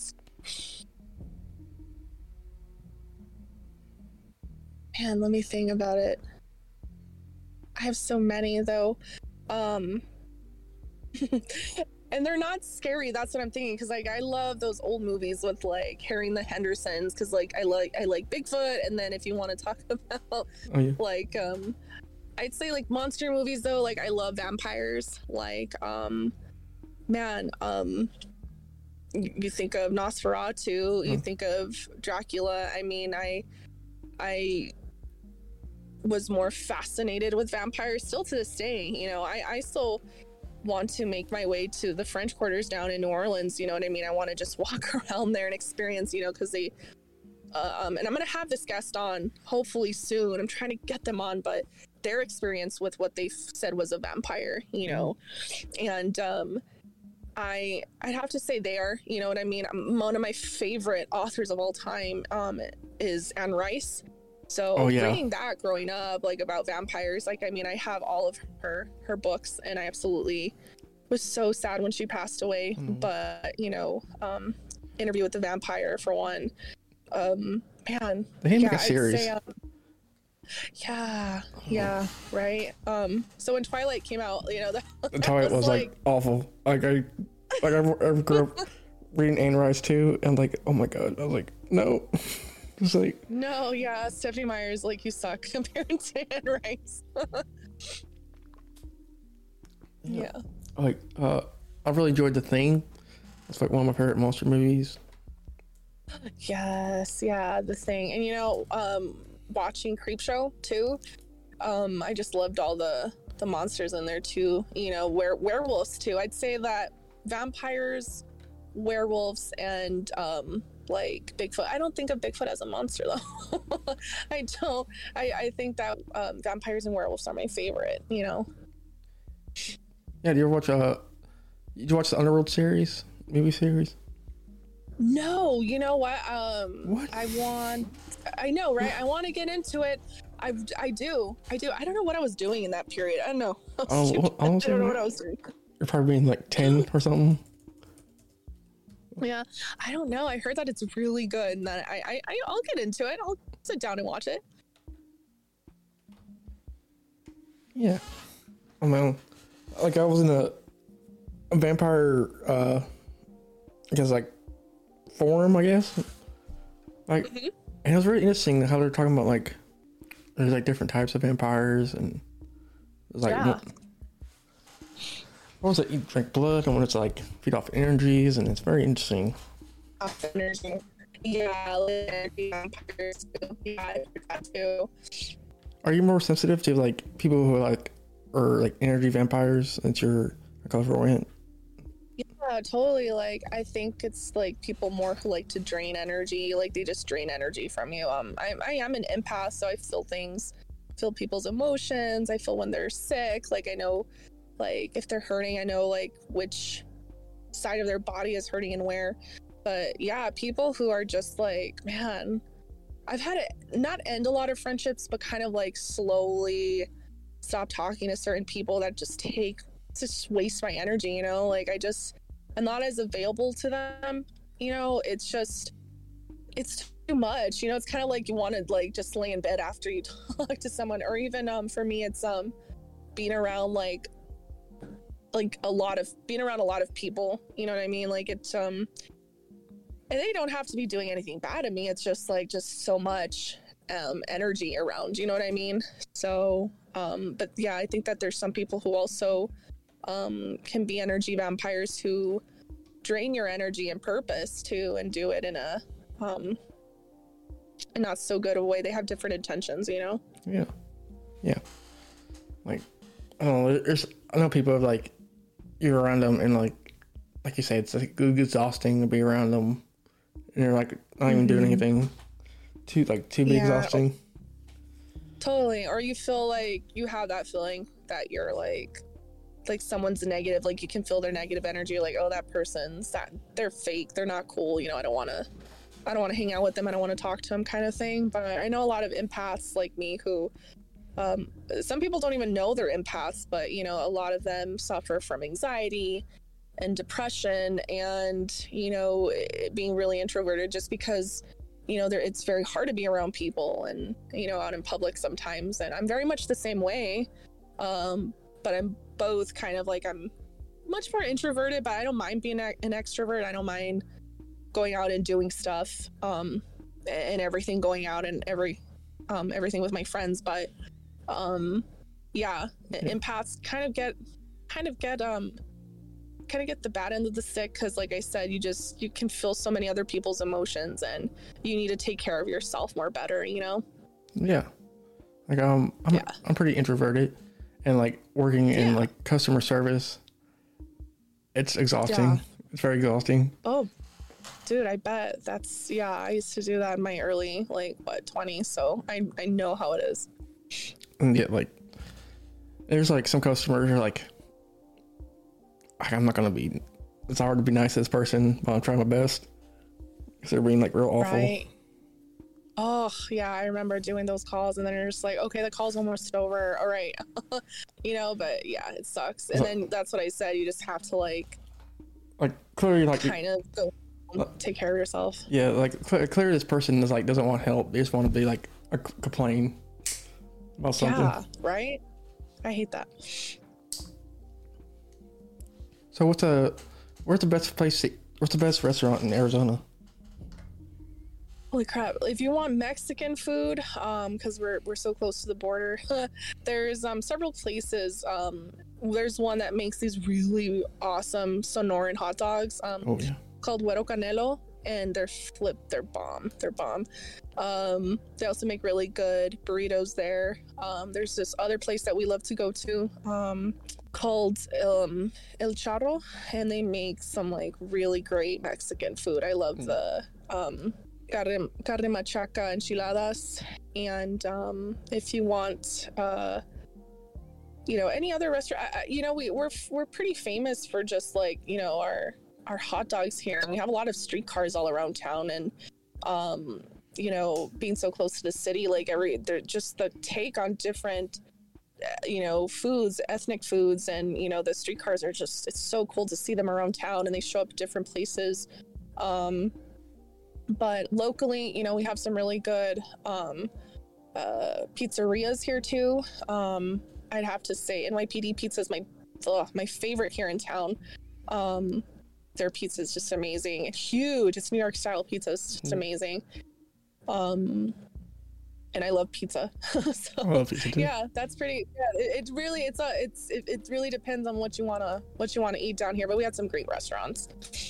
Man, let me think about it. I have so many though. Um. And they're not scary. That's what I'm thinking. Cause like, I love those old movies with like Harry and the Hendersons. Cause like, I like, I like Bigfoot. And then if you want to talk about oh, yeah. like, um, I'd say like monster movies though. Like I love vampires. Like, um, man, um, you, you think of Nosferatu, you oh. think of Dracula. I mean, I, I was more fascinated with vampires still to this day. You know, I, I still, want to make my way to the French Quarters down in New Orleans, you know what I mean? I want to just walk around there and experience, you know, because they, uh, um, and I'm going to have this guest on hopefully soon. I'm trying to get them on, but their experience with what they said was a vampire, you know, and um, I, I'd have to say they are, you know what I mean? One of my favorite authors of all time um, is Anne Rice. So oh, yeah. reading that growing up, like about vampires, like, I mean, I have all of her, her books, and I absolutely was so sad when she passed away. Mm-hmm. But, you know, um, Interview with the Vampire for one, um, man. They didn't yeah, make a series. Say, um, Yeah, yeah, right. Um, so when Twilight came out, you know, that, that Twilight was, was like, like awful. Like I, like I, I grew up reading Anne Rice too, and like, oh my god, I was like, no. It's like, no, yeah, Stephenie Meyer's like, you suck compared to Anne Rice. Yeah. Like, uh, I really enjoyed The Thing. It's like one of my favorite monster movies. Yes, yeah, The Thing. And you know, um, watching Creepshow too, um, I just loved all the the monsters in there too. You know, were werewolves too. I'd say that vampires, werewolves, and um, like Bigfoot. I don't think of Bigfoot as a monster though. I don't. I I think that um, vampires and werewolves are my favorite. You know. Yeah, do you ever watch uh did you watch the Underworld series, movie series? No, you know what? Um What? I want I know, right? I want to get into it. I I do. I do. I don't know what I was doing in that period. I don't know. Oh, well, I don't know what I was doing. You're probably being like ten or something. Yeah, I don't know. I heard that it's really good, and that I I I- I'll get into it. I'll sit down and watch it. Yeah. I mean, like I was in a, a vampire uh I guess like forum, I guess. Like Mm-hmm. and it was really interesting how they're talking about like there's like different types of vampires, and it was like Yeah. what, what was it, eat drink blood, and when it's like feed off energies, and it's very interesting. Off energy. Yeah, like energy vampires too. Yeah, I heard that too. Are you more sensitive to like people who are like or like energy vampires since you're a color orient? Yeah, totally. Like, I think it's like people more who like to drain energy. Like, they just drain energy from you. Um, I, I am an empath, so I feel things, feel people's emotions. I feel when they're sick. Like, I know, like, if they're hurting, I know, like, which side of their body is hurting and where. But yeah, people who are just like, man, I've had it not end a lot of friendships, but kind of like slowly stop talking to certain people that just take just waste my energy, you know. Like, I just I'm not as available to them, you know. It's just it's too much, you know. It's kind of like you want to like just lay in bed after you talk to someone. Or even um for me, it's um being around like like a lot of being around a lot of people, you know what I mean. Like, it's um and they don't have to be doing anything bad to me. It's just like just so much um energy around, you know what I mean. So um but yeah, I think that there's some people who also um can be energy vampires who drain your energy and purpose too, and do it in a um and not so good a way. They have different intentions, you know. Yeah. Yeah. Like, I don't know, there's I know people have like you're around them and like like you say, it's like exhausting to be around them, and you're like not even mm-hmm. doing anything. Too like too be yeah. exhausting. Totally. Or you feel like you have that feeling that you're like like someone's negative, like you can feel their negative energy, like, oh, that person's that they're fake, they're not cool, you know, I don't want to I don't want to hang out with them, I don't want to talk to them, kind of thing. But I know a lot of empaths like me who um some people don't even know they're empaths, but you know, a lot of them suffer from anxiety and depression, and you know, being really introverted, just because you know, there it's very hard to be around people and, you know, out in public sometimes. And I'm very much the same way. Um, but I'm both kind of like, I'm much more introverted, but I don't mind being a, an extrovert. I don't mind going out and doing stuff, um, and everything, going out and every, um, everything with my friends. But, um, yeah, yeah. empaths kind of get, kind of get, um, kind of get the bad end of the stick, because like I said, you just you can feel so many other people's emotions, and you need to take care of yourself more better, you know. Yeah, like um I'm, yeah. I'm pretty introverted, and like working in yeah. like customer service, it's exhausting. Yeah. It's very exhausting. Oh dude, I bet. That's yeah I used to do that in my early like what twenties, so I I know how it is. And get like there's like some customers who are like, I'm not gonna be. It's hard to be nice to this person, but I'm trying my best because they're being like real awful. Right. Oh yeah, I remember doing those calls, and then you're just like, okay, the call's almost over. All right, you know. But yeah, it sucks. And so, then that's what I said. You just have to like, like clearly, like kind of go uh, take care of yourself. Yeah, like clearly, this person is like doesn't want help. They just want to be like a, complain. about something. Yeah, right? I hate that. So what's the where's the best place to, what's the best restaurant in Arizona? Holy crap. If you want Mexican food, um, because we're we're so close to the border, there's um several places. Um there's one that makes these really awesome Sonoran hot dogs. Um Oh yeah. called Güero Canelo, and they're flip they're bomb. They're bomb. Um they also make really good burritos there. Um there's this other place that we love to go to, um called um El Charro, and they make some like really great Mexican food. I love the um carne, carne machaca enchiladas, and um if you want uh you know any other restaurant, I, I- you know we we're we're pretty famous for just like you know our our hot dogs here, and we have a lot of streetcars all around town, and um you know being so close to the city, like every they're just the take on different uh, you know foods, ethnic foods, and you know the streetcars are just, it's so cool to see them around town, and they show up at different places. um But locally, you know, we have some really good um, uh, pizzerias here too. Um, I'd have to say N Y P D Pizza is my ugh, my favorite here in town. Um, their pizza is just amazing. It's huge. It's New York style pizza. It's just amazing. Um, and I love pizza. so I love pizza too. yeah, that's pretty. Yeah, it, it really it's a it's it, it really depends on what you wanna what you wanna eat down here. But we had some great restaurants.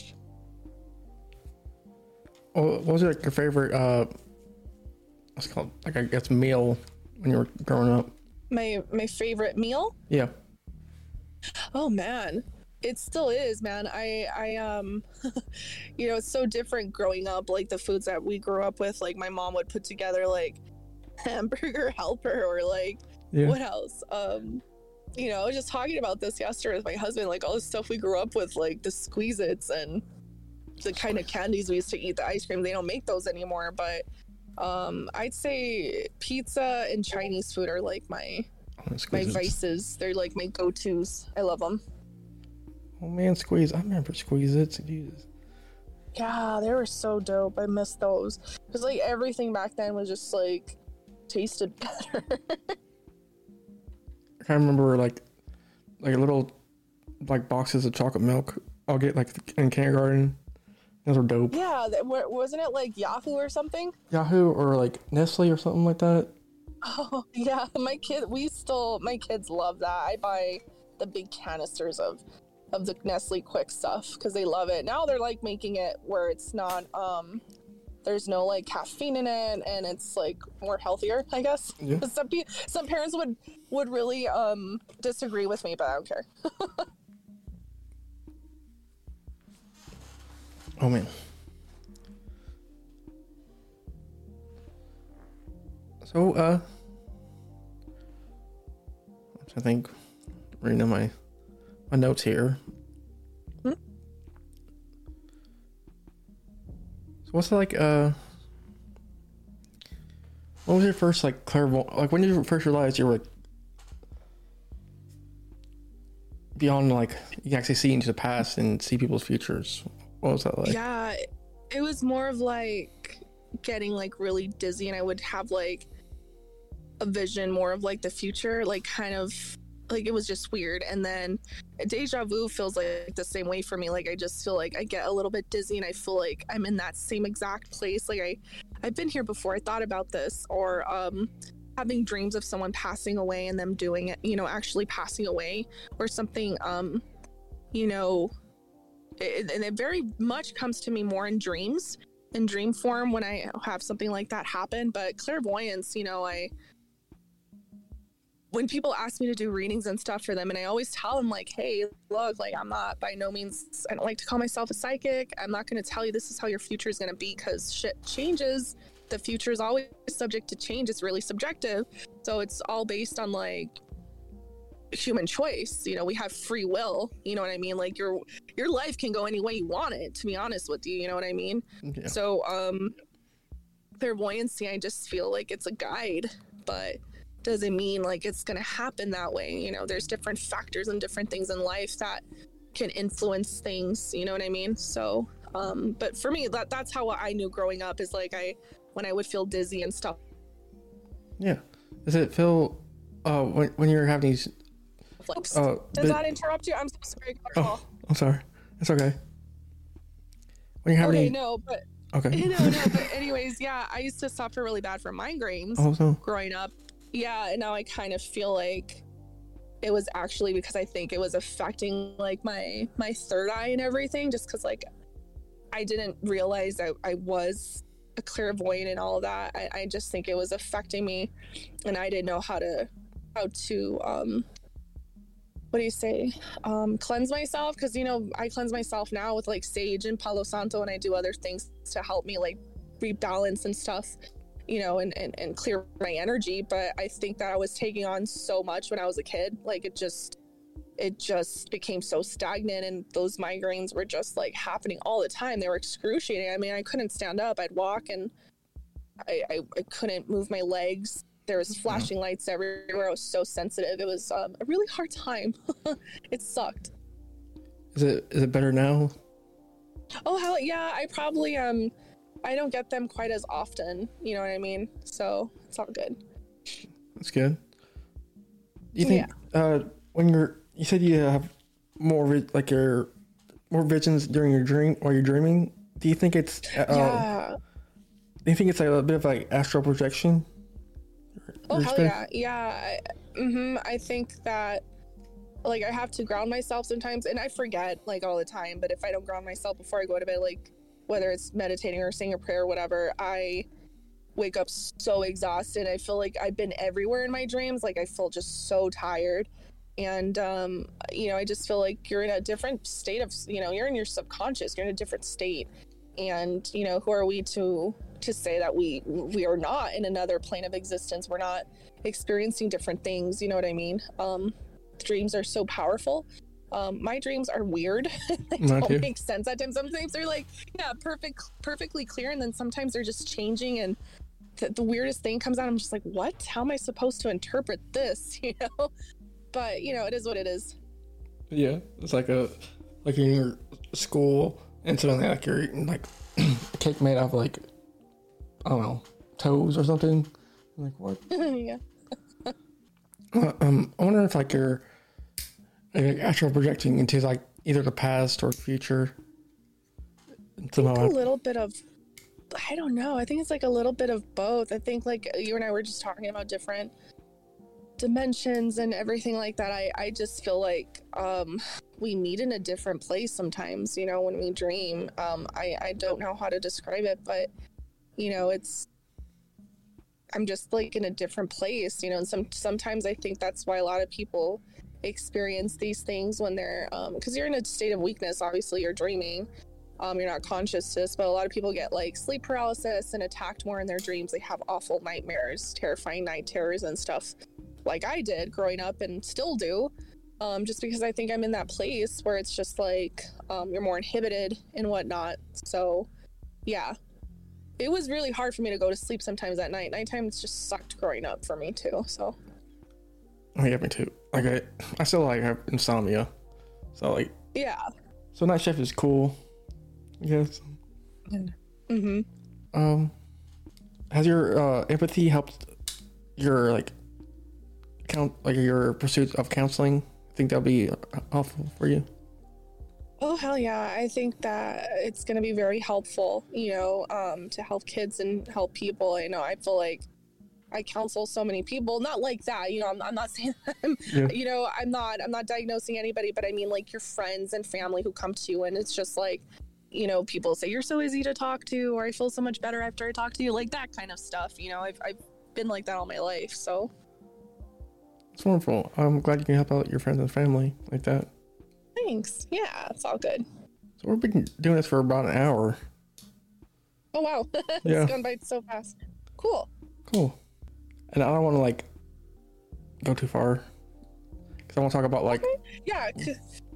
Oh, what was like your favorite uh what's it called, like I guess meal when you were growing up? My my favorite meal. Yeah. Oh man, it still is, man. I I um you know, it's so different growing up. Like the foods that we grew up with, like my mom would put together like hamburger helper, or like Yeah. what else? Um you know, I was just talking about this yesterday with my husband, like all the stuff we grew up with, like the Squeeze-Its and the kind of candies we used to eat, the ice cream. They don't make those anymore, but um I'd say pizza and Chinese food are like my Oh, my Squeeze-Its. vices. They're like my go-tos. I love them. Oh man, Squeeze. I remember Squeeze-Its. Jesus. Yeah, they were so dope. I miss those. Because like everything back then was just like tasted better. I remember like like little like boxes of chocolate milk I'll get like in kindergarten. Those were dope. Yeah, that, wa- wasn't it like Yahoo or something? Yahoo or like Nestle or something like that. Oh yeah, my kid. We still my kids love that. I buy the big canisters of of the Nestle Quick stuff because they love it. Now they're like making it where it's not um there's no like caffeine in it, and it's like more healthier, I guess. Yeah. Some pe- some parents would would really um disagree with me, but I don't care. Oh man. So uh I think reading my my notes here. Hmm? So what's it like uh what was your first like clairvoyant, like when did you first realize you were like beyond, like you can actually see into the past and see people's futures? What was that like? Yeah, it was more of like getting like really dizzy, and I would have like a vision more of like the future, like kind of like it was just weird. And then deja vu feels like the same way for me. Like I just feel like I get a little bit dizzy and I feel like I'm in that same exact place. Like I I've been here before. I thought about this. Or um having dreams of someone passing away and them doing it, you know, actually passing away, or something, um you know, it, and it very much comes to me more in dreams, in dream form, when I have something like that happen. But clairvoyance, you know, I when people ask me to do readings and stuff for them, and I always tell them like, hey, look, like I'm not by no means, I don't like to call myself a psychic. I'm not going to tell you this is how your future is going to be, because shit changes. The future is always subject to change. It's really subjective. So it's all based on like human choice. You know, we have free will, you know what I mean? Like your your life can go any way you want it, to be honest with you, you know what I mean? Yeah. So um clairvoyancy, I just feel like it's a guide, but doesn't mean like it's gonna happen that way. You know, there's different factors and different things in life that can influence things, you know what I mean? So um but for me, that that's how I knew growing up, is like I when I would feel dizzy and stuff. Yeah. Does it feel uh when when you're having these? Oops. Uh, Does bit- that interrupt you? I'm so sorry. Oh, I'm sorry. It's okay. When you're having Okay, these, no, but okay. no, no. But anyways, yeah, I used to suffer really bad from migraines Oh, so growing up. Yeah, and now I kind of feel like it was actually because I think it was affecting like my my third eye and everything, just because like I didn't realize I, I was a clairvoyant and all of that. I, I just think it was affecting me, and I didn't know how to how to um what do you say um cleanse myself, because you know I cleanse myself now with like sage and Palo Santo, and I do other things to help me like rebalance and stuff, you know, and, and and clear my energy. But I think that I was taking on so much when I was a kid, like it just it just became so stagnant, and those migraines were just like happening all the time. They were excruciating. I mean, I couldn't stand up. I'd walk and I, I, I couldn't move my legs. There was flashing lights everywhere. I was so sensitive. It was um, a really hard time. It sucked. is it is it better now? Oh, hell yeah. I probably, um, I don't get them quite as often. You know what I mean? So it's all good. That's good. You think uh when you're you said you have more vi- like your more visions during your dream while you're dreaming? Do you think it's uh, Yeah. do you think it's like a bit of like astral projection? Oh, Your hell experience? yeah. Yeah. I, mm-hmm. I think that, like, I have to ground myself sometimes, and I forget, like, all the time. But if I don't ground myself before I go to bed, like, whether it's meditating or saying a prayer or whatever, I wake up so exhausted. I feel like I've been everywhere in my dreams. Like, I feel just so tired. And, um, you know, I just feel like you're in a different state of, you know, you're in your subconscious. You're in a different state. And, you know, who are we to to say that we we are not in another plane of existence? We're not experiencing different things. You know what I mean? Um, dreams are so powerful. Um, my dreams are weird. They Mine don't too. make sense at times. Sometimes they're like, yeah, perfect, perfectly clear, and then sometimes they're just changing, and th- the weirdest thing comes out. I'm just like, what? How am I supposed to interpret this? You know? But you know, it is what it is. Yeah, it's like a like in your school and suddenly like you're eating like a cake made out of like I don't know toes or something. I'm like what? Yeah. Uh, um, I wonder if like you're like, astral projecting into like either the past or future. I think Somehow, a little bit of, I don't know. I think it's like a little bit of both. I think like you and I were just talking about different dimensions and everything like that. I, I just feel like um, we meet in a different place sometimes, you know, when we dream. Um, I, I don't know how to describe it, but, you know, it's, I'm just like in a different place, you know, and some, sometimes I think that's why a lot of people experience these things when they're, um, because you're in a state of weakness. Obviously, you're dreaming. Um, you're not conscious to this, but a lot of people get like sleep paralysis and attacked more in their dreams. They have awful nightmares, terrifying night terrors and stuff, like I did growing up and still do. Um, just because I think I'm in that place where it's just like um, you're more inhibited and whatnot. So, yeah, it was really hard for me to go to sleep sometimes at night. Nighttime just sucked growing up for me too. So, oh yeah, me too. Like I, I still like have insomnia, so like yeah. so night shift is cool. Yes. Mm-hmm. Um, has your uh, empathy helped your like count like your pursuit of counseling? I think that'll be helpful for you. Oh, hell yeah. I think that it's going to be very helpful, you know, um, to help kids and help people. You know, I feel like I counsel so many people, not like that, you know, I'm, I'm not saying, I'm, Yeah. you know, I'm not, I'm not diagnosing anybody, but I mean like your friends and family who come to you, and it's just like, you know, people say you're so easy to talk to, or I feel so much better after I talk to you, like that kind of stuff. You know, I've, I've been like that all my life. So It's wonderful. I'm glad you can help out your friends and family like that. thanks. Yeah, it's all good. So we've been doing this for about an hour. Oh, wow. It's Yeah. gone by so fast. Cool. Cool. And I don't want to like go too far because I want to talk about like Yeah. c-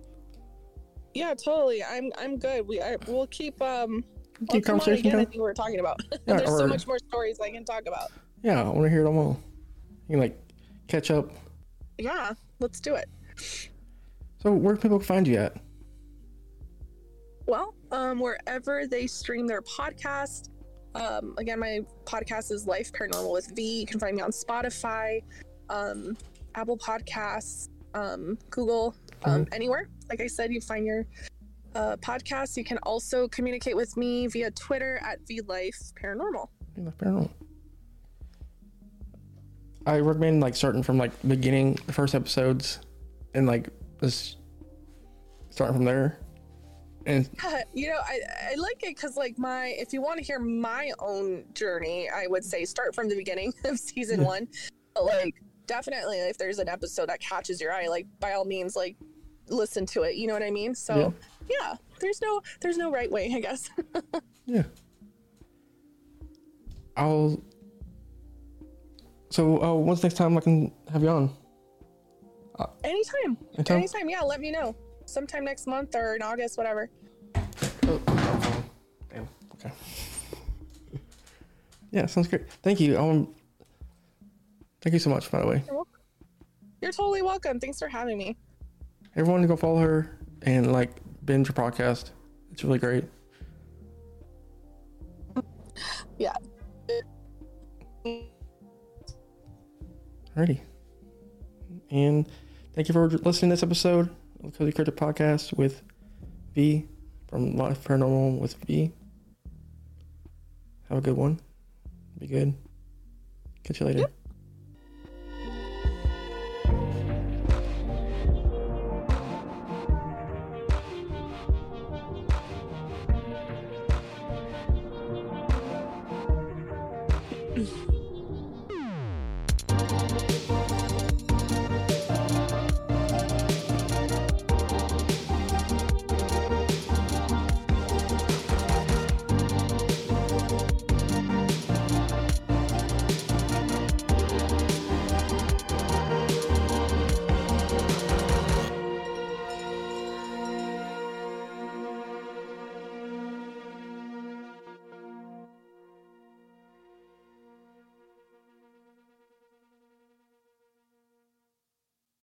Yeah, totally. I'm I'm good. We I, we'll keep um I'll keep come on conversation again. I going. think we were talking about. Yeah, There's so or- much more stories I can talk about. Yeah, I want to hear them all. You can like catch up. Yeah, let's do it. So where can people find you at? Well, um, wherever they stream their podcast, Um, again, my podcast is Life Paranormal with V. You can find me on Spotify, um, Apple Podcasts, um, Google, um, mm-hmm. anywhere. Like I said, you find your uh, podcast. You can also communicate with me via Twitter at V Life Paranormal. V Life Paranormal. I recommend like starting from like beginning, the first episodes, and like just starting from there. And you know, I, I like it because like my, if you want to hear my own journey, I would say start from the beginning of season yeah. one. But like definitely if there's an episode that catches your eye, like by all means, like listen to it. You know what I mean? So yeah, yeah there's no, there's no right way, I guess. yeah. I'll, so uh, when's next time I can have you on? Uh, anytime. Anytime. Anytime. Yeah. Let me know. Sometime next month or in August, whatever. Oh, damn. Okay. Yeah, sounds great. Thank you. Um, thank you so much, by the way. You're welcome. You're totally welcome. Thanks for having me. Everyone go follow her and like binge her podcast. It's really great. Yeah. Alrighty. And thank you for listening to this episode of the Cozy Cryptid Podcast with V from Life Paranormal with V. Have a good one. Be good. Catch you later. Yep. Mm-hmm.